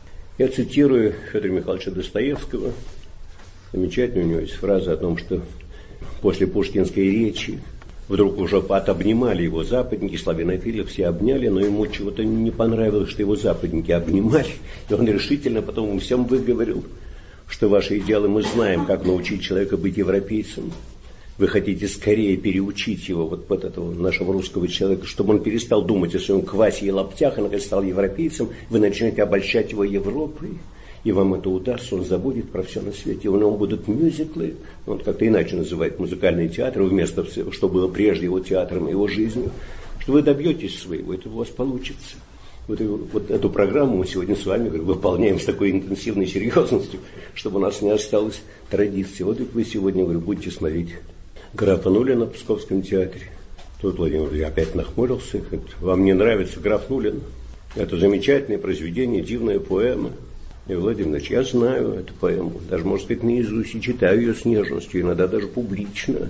Я цитирую Федора Михайловича Достоевского. Замечательно, у него есть фраза о том, что после пушкинской речи вдруг уже отобнимали его западники, славянофилы все обняли, но ему чего-то не понравилось, что его западники обнимали. И он решительно потом им всем выговорил, что ваши идеалы мы знаем, как научить человека быть европейцем. Вы хотите скорее переучить его, вот, вот этого нашего русского человека, чтобы он перестал думать о своем квасе и лаптях, и наконец стал европейцем. Вы начнете обольщать его Европой, и вам это удастся, он забудет про все на свете. У него будут мюзиклы, он как-то иначе называет музыкальные театры, вместо всего, что было прежде его театром и его жизнью, что вы добьетесь своего, это у вас получится. Вот, вот эту программу мы сегодня с вами, говорю, выполняем с такой интенсивной серьезностью, чтобы у нас не осталось традиции. Вот вы сегодня, говорю, будете смотреть графа Нулина в Псковском театре. Тут Владимир я опять нахмурился. Говорит, вам не нравится граф Нулин? Это замечательное произведение, дивная поэма. И, Владимир Ильич, я знаю эту поэму, даже, можно сказать, наизусть, и читаю ее с нежностью, иногда даже публично.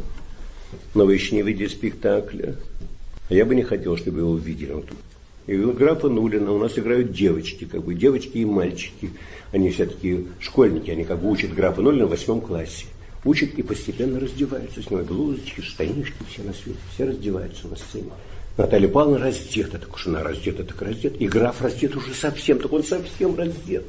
Но вы еще не видели спектакля. А я бы не хотел, чтобы его увидели. И у графа Нулина у нас играют девочки, как бы девочки и мальчики. Они все такие школьники, они как бы учат графа Нулина в восьмом классе. Учат и постепенно раздеваются. Снимают блузочки, штанишки, все на свете. Все раздеваются на сцене. Наталья Павловна раздета, так уж она раздета, так раздета. И граф раздет уже совсем, так он совсем раздет.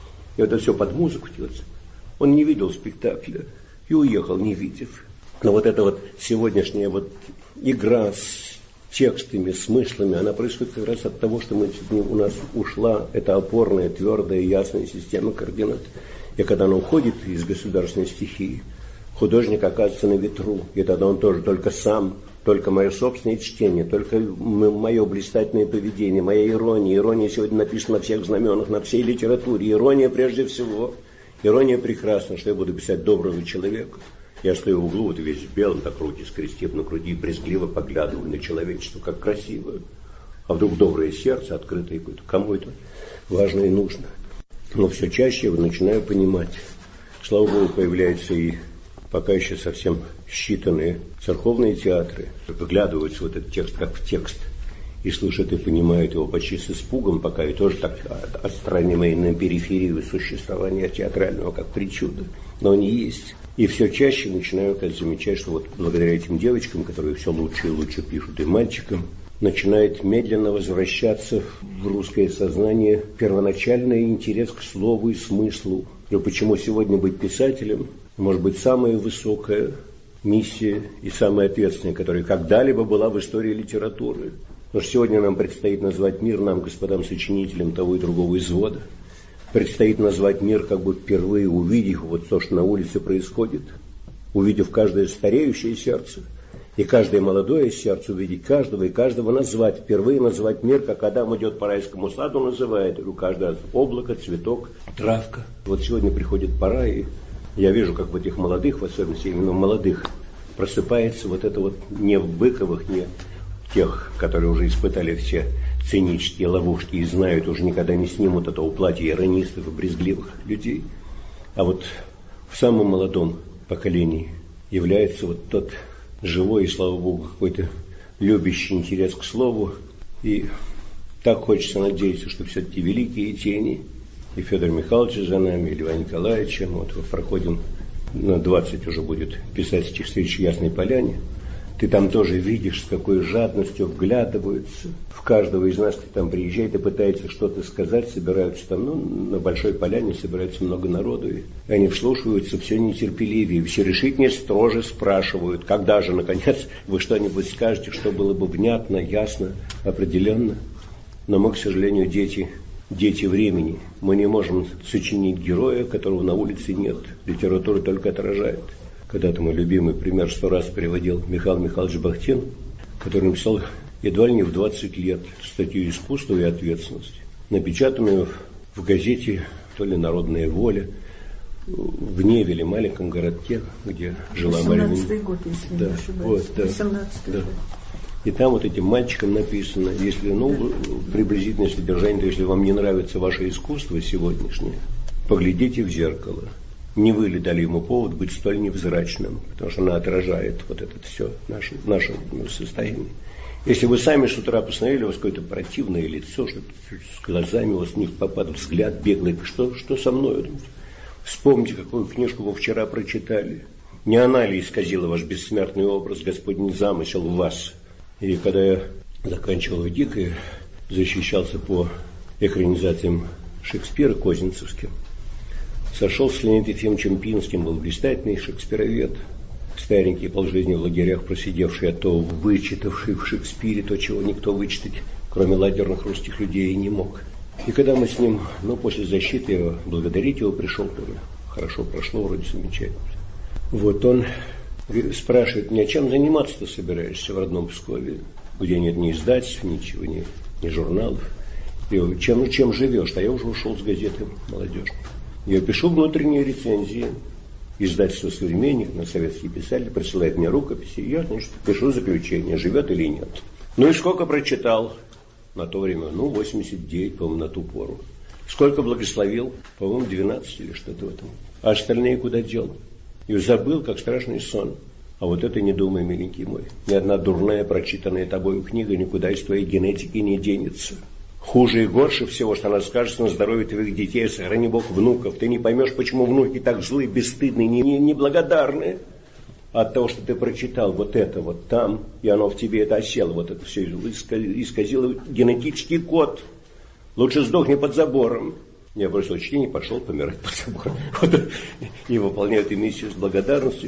И это все под музыку делается. Он не видел спектакля и уехал, не видев. Но вот эта вот сегодняшняя вот игра с текстами, смыслами, она происходит как раз от того, что мы, у нас ушла эта опорная, твердая, ясная система координат. И когда она уходит из государственной стихии, художник оказывается на ветру. И тогда он тоже только сам, только мое собственное чтение, только мое блистательное поведение, моя ирония. Ирония сегодня написана на всех знаменах, на всей литературе. Ирония прежде всего. Ирония прекрасна, что я буду писать доброго человека. Я стою в углу, вот весь в белом, так руки скрестив на груди, брезгливо поглядываю на человечество, как красиво. А вдруг доброе сердце, открытое какое-то, кому это важно и нужно. Но все чаще я начинаю понимать. Слава Богу, появляются и пока еще совсем считанные церковные театры, выглядываются вот этот текст как в текст, и слышат и понимают его почти с испугом, пока и тоже так отстраненные на периферию существования театрального, как причуда. Но они есть. И все чаще начинаю опять замечать, что вот благодаря этим девочкам, которые все лучше и лучше пишут, и мальчикам, начинает медленно возвращаться в русское сознание первоначальный интерес к слову и смыслу. И почему сегодня быть писателем может быть самая высокая миссия и самая ответственная, которая когда-либо была в истории литературы. Потому что сегодня нам предстоит назвать мир, нам, господам сочинителям того и другого извода, предстоит назвать мир, как бы впервые увидев вот то, что на улице происходит, увидев каждое стареющее сердце и каждое молодое сердце, увидеть каждого и каждого назвать, впервые назвать мир, как Адам идет по райскому саду, называет, и у каждого облако, цветок, травка. Вот сегодня приходит пора, и я вижу, как в этих молодых, в особенности именно молодых, просыпается вот это вот не в Быковых, не тех, которые уже испытали все цинические ловушки и знают, уже никогда не снимут этого платья иронистов и брезгливых людей. А вот в самом молодом поколении является вот тот живой и, слава Богу, какой-то любящий интерес к слову. И так хочется надеяться, что все-таки великие тени, и Федор Михайлович за нами, и Льва Николаевича, вот мы проходим, на двадцать уже будет писательских встреч в Ясной Поляне. Ты там тоже видишь, с какой жадностью вглядываются в каждого из нас, кто там приезжает и пытается что-то сказать, собираются там, ну, на Большой Поляне собирается много народу, и они вслушиваются все нетерпеливее, все решительнее, строже спрашивают, когда же, наконец, вы что-нибудь скажете, что было бы внятно, ясно, определенно. Но мы, к сожалению, дети, дети времени. Мы не можем сочинить героя, которого на улице нет. Литература только отражает. Когда-то мой любимый пример сто раз приводил Михаил Михайлович Бахтин, который написал едва ли не в двадцать лет статью «Искусство и ответственность», напечатанную в газете то ли «Народная воля» в Невеле, маленьком городке, где жила Мария. восемнадцатый год, если да, не ошибаюсь. Вот, да, восемнадцатый да. год. И там вот этим мальчикам написано, если, ну, приблизительное содержание, то если вам не нравится ваше искусство сегодняшнее, поглядите в зеркало. Не вы ли дали ему повод быть столь невзрачным, потому что она отражает вот это все, наше, наше состояние. Если вы сами с утра посмотрели, у вас какое-то противное лицо, что с глазами у вас не попадает взгляд беглый, что, что со мной? Вспомните, какую книжку вы вчера прочитали. Не она ли исказила ваш бессмертный образ, Господний замысел в вас? И когда я заканчивал Дикое, защищался по экранизациям Шекспира козинцевским, сошел с Леонидом Ефимовичем Пинским, был блистательный шекспировед, старенький, полжизни в лагерях просидевший, а то вычитавший в Шекспире то, чего никто вычитать, кроме ладерных русских людей, и не мог. И когда мы с ним, ну, после защиты его, благодарить его пришел, тоже хорошо прошло, вроде замечательно. Вот он спрашивает меня, чем заниматься-то собираешься в родном Пскове, где нет ни издательств, ничего, ни, ни журналов. И я говорю, чем, чем живешь? А я уже ушел с газеты «Молодежь». Я пишу внутренние рецензии, издательство «Современник», на советский писатель присылает мне рукописи, и я, значит, пишу заключение, живет или нет. Ну и сколько прочитал на то время? Ну, восемьдесят девять, по-моему, на ту пору. Сколько благословил? По-моему, двенадцать или что-то в этом. А остальные куда дел? И забыл, как страшный сон. А вот это не думай, миленький мой. Ни одна дурная, прочитанная тобою книга никуда из твоей генетики не денется. Хуже и горше всего, что она скажется на здоровье твоих детей, сохрани Бог внуков. Ты не поймешь, почему внуки так злые, бесстыдные, неблагодарные. От того, что ты прочитал вот это вот там, и оно в тебе это осело, вот это все исказило генетический код. Лучше сдохни под забором. Я бросил чтение, пошел помирать под забором. Вот, и выполняю эту миссию с благодарностью.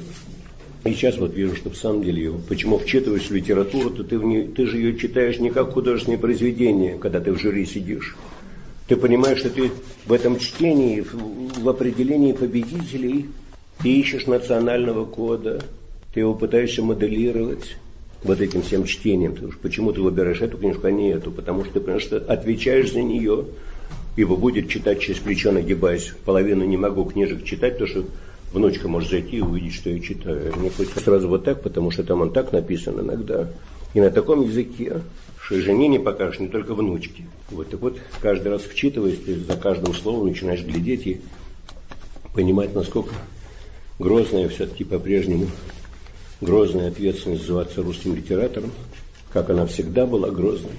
И сейчас вот вижу, что в самом деле, почему вчитываешь в литературу, то ты, в не, ты же ее читаешь не как художественное произведение, когда ты в жюри сидишь. Ты понимаешь, что ты в этом чтении, в, в определении победителей, ты ищешь национального кода, ты его пытаешься моделировать вот этим всем чтением. Ты, почему ты выбираешь эту книжку, а не эту? Потому что ты понимаешь, что отвечаешь за нее, ибо будет читать через плечо, нагибаясь. Половину не могу книжек читать, потому что внучка может зайти и увидеть, что я читаю. Мне хочется сразу вот так, потому что там он так написан иногда. И на таком языке, что и жене не покажешь, не только внучке. Вот так вот, каждый раз вчитываясь, ты за каждым словом начинаешь глядеть и понимать, насколько грозная все-таки по-прежнему, грозная ответственность называться русским литератором, как она всегда была грозной.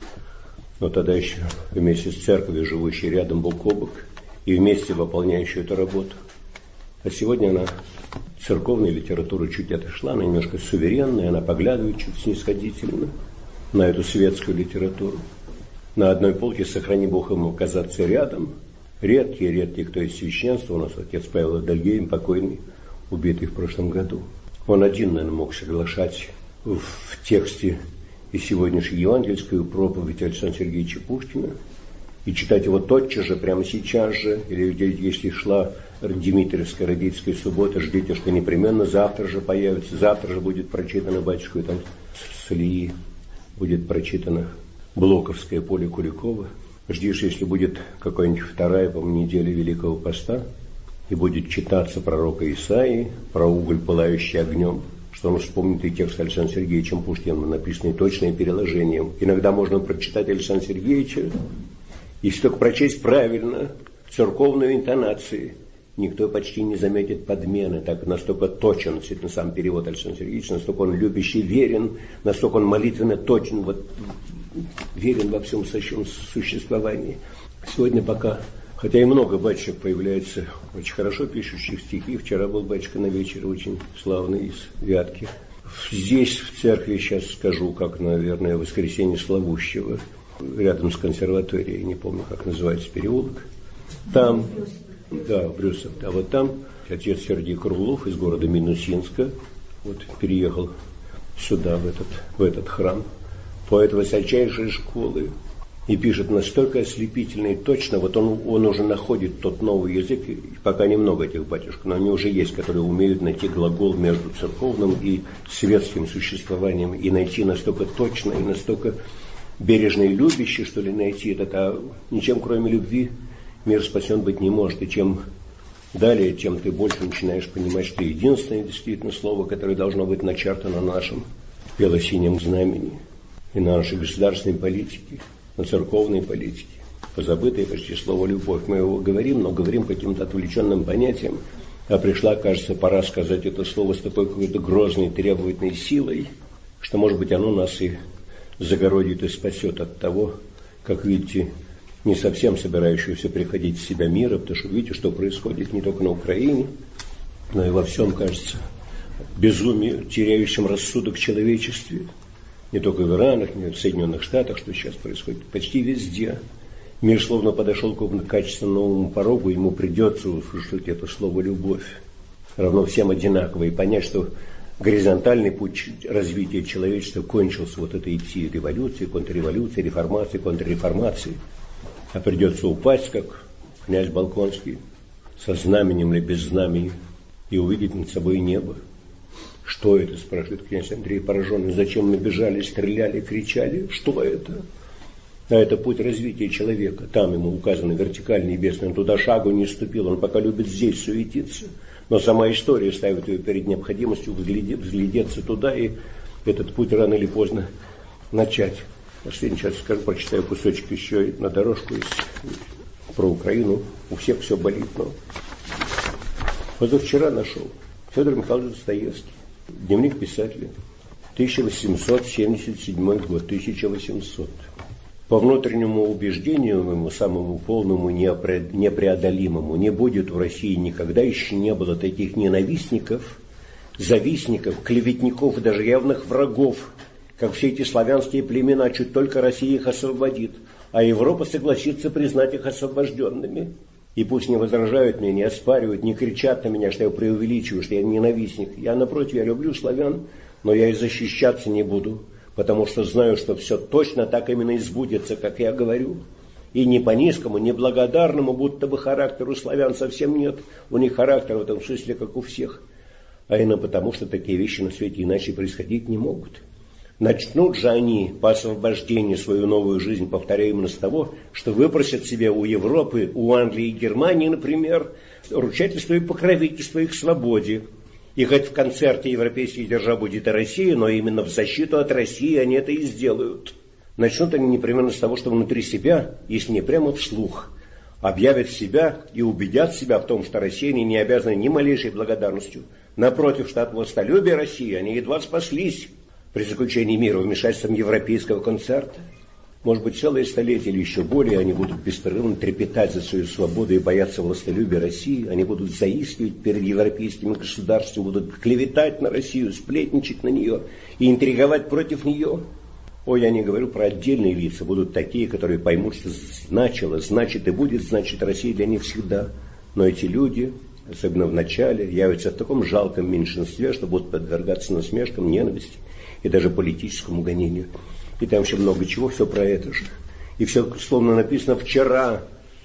Но тогда еще вместе с церковью, живущей рядом бок о бок, и вместе выполняющей эту работу. А сегодня она, церковная литература чуть отошла, она немножко суверенная, она поглядывает чуть снисходительно на эту светскую литературу. На одной полке, сохрани Бог, ему оказаться рядом. Редкие-редкие, кто из священства, у нас отец Павел Адальгейм, покойный, убитый в прошлом году. Он один, наверное, мог соглашать в, в тексте и сегодняшнюю евангельскую проповедь Александра Сергеевича Пушкина и читать его тотчас же, прямо сейчас же, или если шла Димитриевская родительская суббота, ждите, что непременно завтра же появится, завтра же будет прочитано батюшкой там с Ильи, будет прочитано Блоковское поле Куликова. Ждишь, если будет какая-нибудь вторая, по-моему, неделя Великого Поста, и будет читаться пророка Исаии про уголь, пылающий огнем, что он вспомнит и текст Александра Сергеевича Пушкина, написанный точным переложением. Иногда можно прочитать Александра Сергеевича, если только прочесть правильно, церковную интонацию, никто почти не заметит подмены, так настолько точен действительно сам перевод Александра Сергеевича, настолько он любящий, верен, настолько он молитвенно точен, вот, верен во всем своем существовании. Сегодня пока, хотя и много батюшек появляется, очень хорошо пишущих стихи. Вчера был батюшка на вечере, очень славный, из Вятки. Здесь, в церкви, сейчас скажу, как, наверное, воскресенье Славущего, рядом с консерваторией, не помню, как называется переулок. Там, да, в Брюсселе, а вот там отец Сергей Крулов из города Минусинска вот переехал сюда, в этот, в этот храм, поэт высочайшей школы, и пишет настолько ослепительно и точно, вот он, он уже находит тот новый язык, и пока немного этих батюшек, но они уже есть, которые умеют найти глагол между церковным и светским существованием, и найти настолько точно, и настолько бережно и любяще, что ли, найти это, а ничем кроме любви мир спасен быть не может, и чем далее, тем ты больше начинаешь понимать, что единственное действительно слово, которое должно быть начертано на нашем бело-синем знамени и на нашей государственной политике, на церковной политике, позабытое почти слово «любовь». Мы его говорим, но говорим каким-то отвлеченным понятием, а пришла, кажется, пора сказать это слово с такой какой-то грозной, требовательной силой, что, может быть, оно нас и загородит и спасет от того, как видите, не совсем собирающегося приходить в себя мира, потому что видите, что происходит не только на Украине, но и во всем, кажется, безумие, теряющем рассудок в человечестве. Не только в Иранах, не в Соединенных Штатах, что сейчас происходит, почти везде. Мир словно подошел к какому-то качественному новому порогу, ему придется услышать это слово «любовь». Равно всем одинаково. И понять, что горизонтальный путь развития человечества кончился, вот это идти революции, контрреволюции, реформации, контрреформации. А придется упасть, как князь Болконский, со знаменем или без знамени, и увидеть над собой небо. Что это, спрашивает князь Андрей пораженный, зачем мы бежали, стреляли, кричали, что это? А это путь развития человека, там ему указано вертикально небесный, он туда шагу не ступил, он пока любит здесь суетиться, но сама история ставит его перед необходимостью взглядеться туда и этот путь рано или поздно начать. Последний сейчас скажу, прочитаю кусочек еще на дорожку из, про Украину, у всех все болит, но позавчера нашел Федор Михайлович Достоевский. Дневник писателя, тысяча восемьсот семьдесят седьмой год, тысяча восемьсот. По внутреннему убеждению моему, самому полному, непреодолимому, не будет в России никогда еще не было таких ненавистников, завистников, клеветников, даже явных врагов, как все эти славянские племена, чуть только Россия их освободит, а Европа согласится признать их освобожденными. И пусть не возражают мне, не оспаривают, не кричат на меня, что я преувеличиваю, что я ненавистник. Я, напротив, я люблю славян, но я и защищаться не буду, потому что знаю, что все точно так именно и сбудется, как я говорю. И ни по низкому, ни благодарному, будто бы характеру славян совсем нет. У них характер в этом смысле, как у всех. А именно потому, что такие вещи на свете иначе происходить не могут. Начнут же они по освобождению свою новую жизнь, повторяю, именно с того, что выпросят себе у Европы, у Англии и Германии, например, ручательство и покровительство их свободе. И хоть в концерте европейских держав будет и Россия, но именно в защиту от России они это и сделают. Начнут они непременно с того, что внутри себя, если не прямо вслух, объявят себя и убедят себя в том, что россияне не обязаны ни малейшей благодарностью. Напротив, что от властолюбия России они едва спаслись при заключении мира вмешательством европейского концерта. Может быть, целое столетие или еще более они будут беспрерывно трепетать за свою свободу и бояться властолюбия России. Они будут заискивать перед европейскими государствами, будут клеветать на Россию, сплетничать на нее и интриговать против нее. Ой, я не говорю про отдельные лица, будут такие, которые поймут, что значило, значит и будет, значит Россия для них всегда. Но эти люди, особенно в начале, явятся в таком жалком меньшинстве, что будут подвергаться насмешкам, ненависти и даже политическому гонению. И там еще много чего, все про это же. И все словно написано вчера.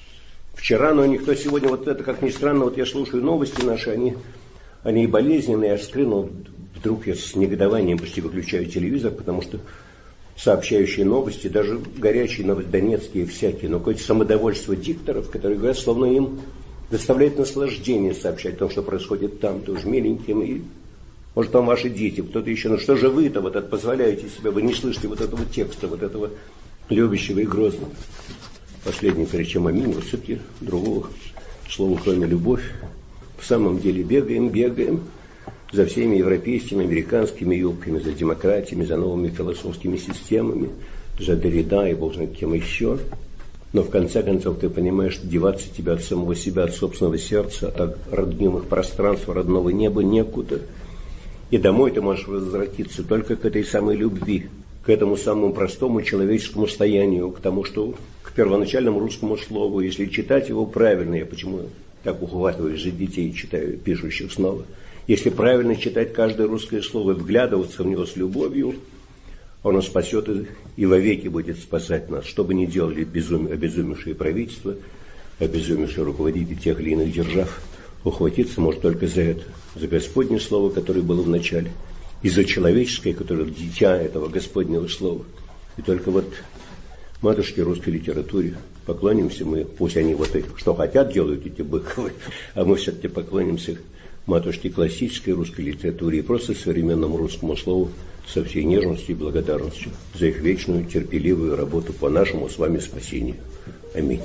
Вчера, но никто сегодня, вот это, как ни странно, вот я слушаю новости наши, они, они болезненные, я скрынул, вдруг я с негодованием почти выключаю телевизор, потому что сообщающие новости, даже горячие новодонецкие всякие, но какое-то самодовольство дикторов, которые говорят, словно им доставляет наслаждение сообщать о том, что происходит там, тоже миленьким, и Может, там ваши дети, кто-то еще. Но что же вы-то вот это позволяете себе? Вы не слышите вот этого текста, вот этого любящего и грозного. Последний, прежде чем аминь, вот все-таки другого слова, кроме любовь. В самом деле бегаем, бегаем за всеми европейскими, американскими юбками, за демократиями, за новыми философскими системами, за Derrida и бог знает кем еще. Но в конце концов ты понимаешь, что деваться тебя от самого себя, от собственного сердца, от родных пространств, родного неба некуда. И домой ты можешь возвратиться только к этой самой любви, к этому самому простому человеческому состоянию, к тому, что к первоначальному русскому слову, если читать его правильно, я почему так ухватываюсь за детей, читаю, пишущих снова, если правильно читать каждое русское слово и вглядываться в него с любовью, оно спасет и, и вовеки будет спасать нас. Что бы ни делали безум, обезумевшие правительства, обезумевшие руководители тех или иных держав, ухватиться может только за это, за Господне Слово, которое было в начале, и за человеческое, которое дитя этого Господнего Слова. И только вот матушке русской литературе поклонимся мы, пусть они вот и, что хотят делают эти Быковы, а мы все-таки поклонимся матушке классической русской литературе и просто современному русскому слову со всей нежностью и благодарностью за их вечную терпеливую работу по нашему с вами спасению. Аминь.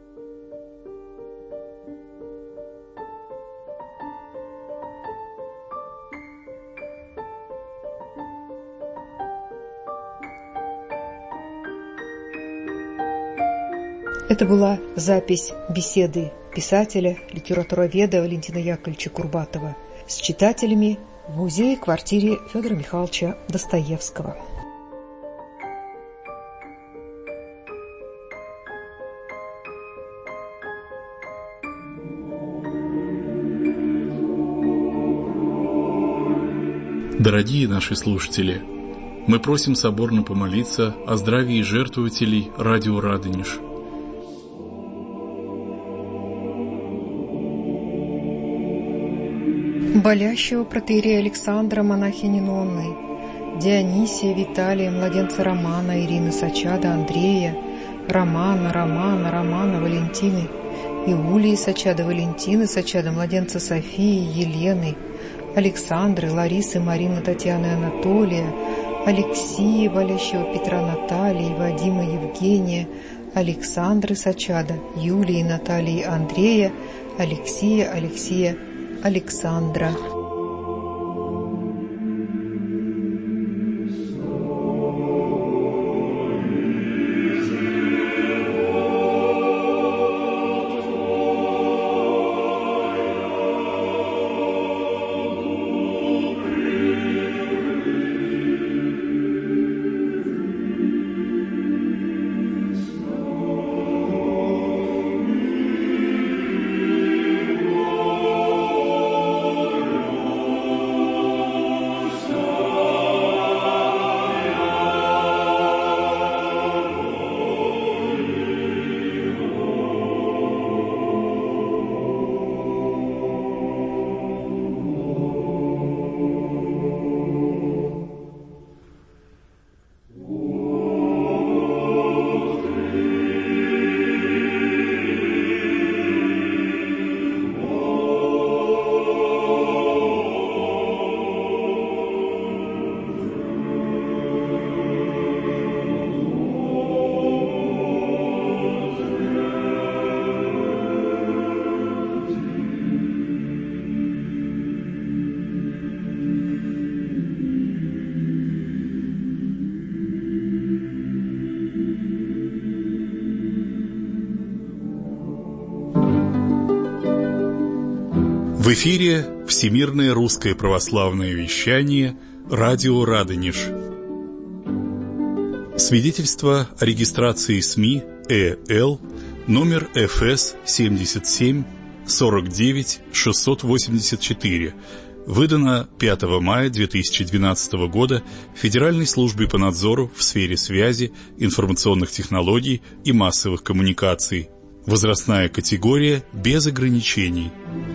Это была запись беседы писателя, литературоведа Валентина Яковлевича Курбатова с читателями в музее-квартире Федора Михайловича Достоевского. Дорогие наши слушатели, мы просим соборно помолиться о здравии жертвователей радио «Радонеж». Болящего протоиерея Александра, монахини Нонны, Дионисия, Виталия, младенца Романа, Ирины, Сачада, Андрея, Романа, Романа, Романа, Валентины, Иулии, Сачада, Валентины, Сачада, младенца Софии, Елены, Александры, Ларисы, Марины, Татьяны, Анатолия, Алексея, болящего Петра, Натальи, Вадима, Евгения, Александры, Сачада, Юлии, Натальи, Андрея, Алексея, Алексея, Александра. В эфире Всемирное русское православное вещание радио «Радонеж». Свидетельство о регистрации СМИ ЭЛ номер эф эс семьдесят семь сорок девять шестьсот восемьдесят четыре, выдано пятого мая две тысячи двенадцатого года Федеральной службой по надзору в сфере связи, информационных технологий и массовых коммуникаций. Возрастная категория без ограничений.